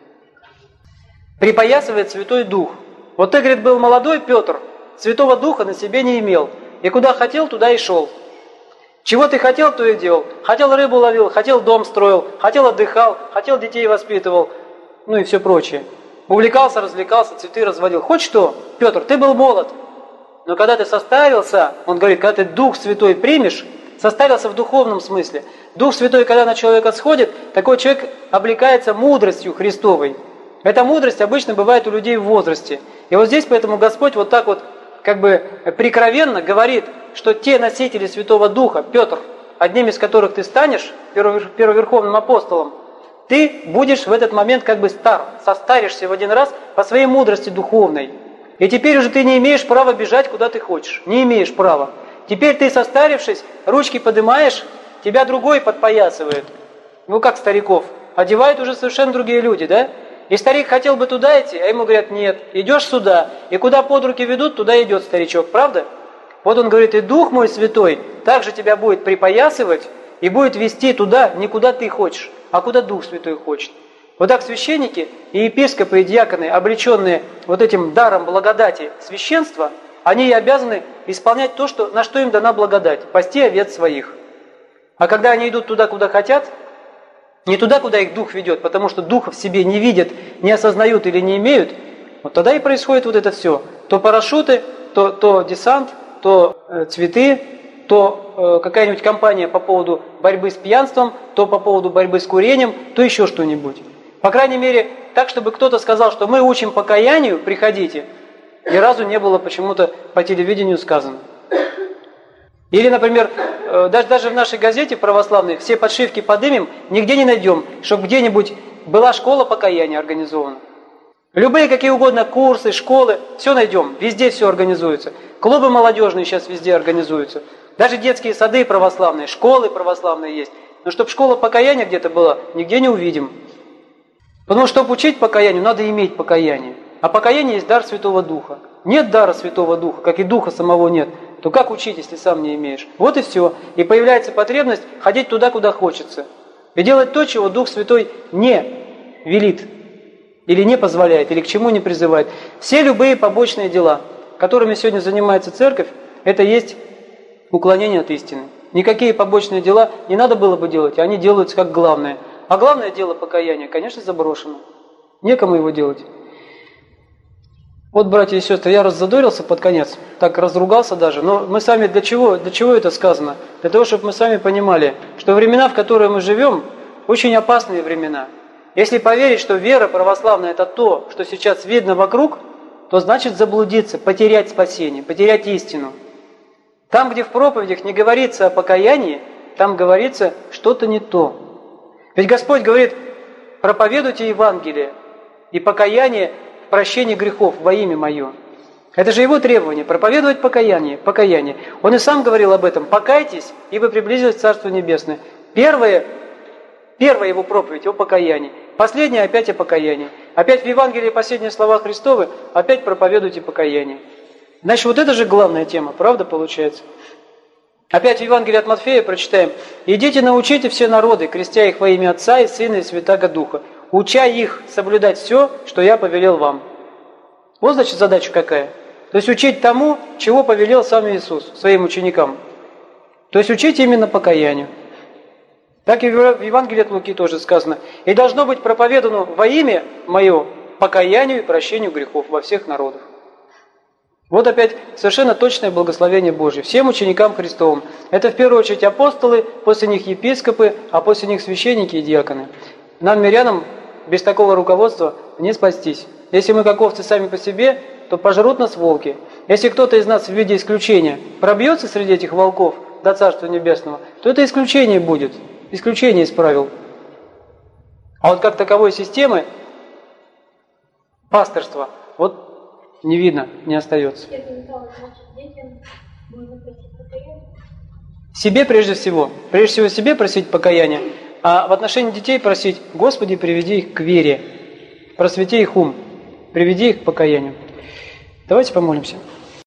Припоясывает Святой Дух. Вот ты, говорит, был молодой Петр, Святого Духа на себе не имел, и куда хотел, туда и шел. Чего ты хотел, то и делал. Хотел рыбу ловил, хотел дом строил, хотел отдыхал, хотел детей воспитывал, ну и все прочее. Увлекался, развлекался, цветы разводил. Хоть что, Петр, ты был молод. Но когда ты состарился, он говорит, когда ты Дух Святой примешь, состарился в духовном смысле. Дух Святой, когда на человека сходит, такой человек облекается мудростью Христовой. Эта мудрость обычно бывает у людей в возрасте. И вот здесь поэтому Господь вот так вот как бы прикровенно говорит, что те носители Святого Духа, Петр, одним из которых ты станешь, первоверховным апостолом, ты будешь в этот момент как бы стар, состаришься в один раз по своей мудрости духовной. И теперь уже ты не имеешь права бежать, куда ты хочешь. Не имеешь права. Теперь ты, состарившись, ручки поднимаешь, тебя другой подпоясывает. Ну как стариков. Одевают уже совершенно другие люди, да? И старик хотел бы туда идти, а ему говорят, нет, идешь сюда. И куда под руки ведут, туда идет старичок, правда? Вот он говорит, и Дух мой Святой также тебя будет припоясывать и будет вести туда, не куда ты хочешь, а куда Дух Святой хочет. Вот так священники и епископы, и диаконы, облеченные вот этим даром благодати священства, они и обязаны исполнять то, на что им дана благодать, пасти овец своих. А когда они идут туда, куда хотят, не туда, куда их Дух ведет, потому что Духа в себе не видят, не осознают или не имеют, вот тогда и происходит вот это все. То парашюты, то десант, то цветы, то какая-нибудь кампания по поводу борьбы с пьянством, то по поводу борьбы с курением, то еще что-нибудь. По крайней мере, так, чтобы кто-то сказал, что мы учим покаянию, приходите, ни разу не было почему-то по телевидению сказано. Или, например, даже в нашей газете православной все подшивки подымем, нигде не найдем, чтобы где-нибудь была школа покаяния организована. Любые какие угодно курсы, школы, все найдем, везде все организуется. Клубы молодежные сейчас везде организуются. Даже детские сады православные, школы православные есть. Но чтобы школа покаяния где-то была, нигде не увидим. Потому что, чтобы учить покаянию, надо иметь покаяние. А покаяние есть дар Святого Духа. Нет дара Святого Духа, как и Духа самого нет, то как учить, если сам не имеешь? Вот и все. И появляется потребность ходить туда, куда хочется. И делать то, чего Дух Святой не велит, или не позволяет, или к чему не призывает. Все любые побочные дела, которыми сегодня занимается церковь, это есть уклонение от истины. Никакие побочные дела не надо было бы делать, они делаются как главное. А главное дело покаяния, конечно, заброшено. Некому его делать. Вот, братья и сестры, я раззадорился под конец, так разругался даже, но мы сами для чего это сказано? Для того, чтобы мы сами понимали, что времена, в которые мы живем, очень опасные времена. Если поверить, что вера православная – это то, что сейчас видно вокруг, то значит заблудиться, потерять спасение, потерять истину. Там, где в проповедях не говорится о покаянии, там говорится что-то не то. Ведь Господь говорит, проповедуйте Евангелие и покаяние в прощении грехов во имя Мое. Это же Его требование, проповедовать покаяние. Он и сам говорил об этом. Покайтесь, и вы приблизились к Царству Небесному. Первая Его проповедь о покаянии. Последняя опять о покаянии. Опять в Евангелии последние слова Христовы, опять проповедуйте покаяние. Значит, вот это же главная тема, правда получается? Опять в Евангелии от Матфея прочитаем. «Идите научите все народы, крестя их во имя Отца и Сына и Святаго Духа, уча их соблюдать все, что я повелел вам». Вот, значит, задача какая. То есть учить тому, чего повелел сам Иисус своим ученикам. То есть учить именно покаянию. Так и в Евангелии от Луки тоже сказано. «И должно быть проповедано во имя Мое покаянию и прощению грехов во всех народах». Вот опять совершенно точное благословение Божье всем ученикам Христовым. Это в первую очередь апостолы, после них епископы, а после них священники и диаконы. Нам, мирянам, без такого руководства не спастись. Если мы как овцы сами по себе, то пожрут нас волки. Если кто-то из нас в виде исключения пробьется среди этих волков до Царства Небесного, то это исключение будет. Исключение из правил. А вот как таковой системы пасторства, вот не видно, не остается. Себе прежде всего себе просить покаяния, а в отношении детей просить: Господи, приведи их к вере, просвети их ум, приведи их к покаянию. Давайте помолимся.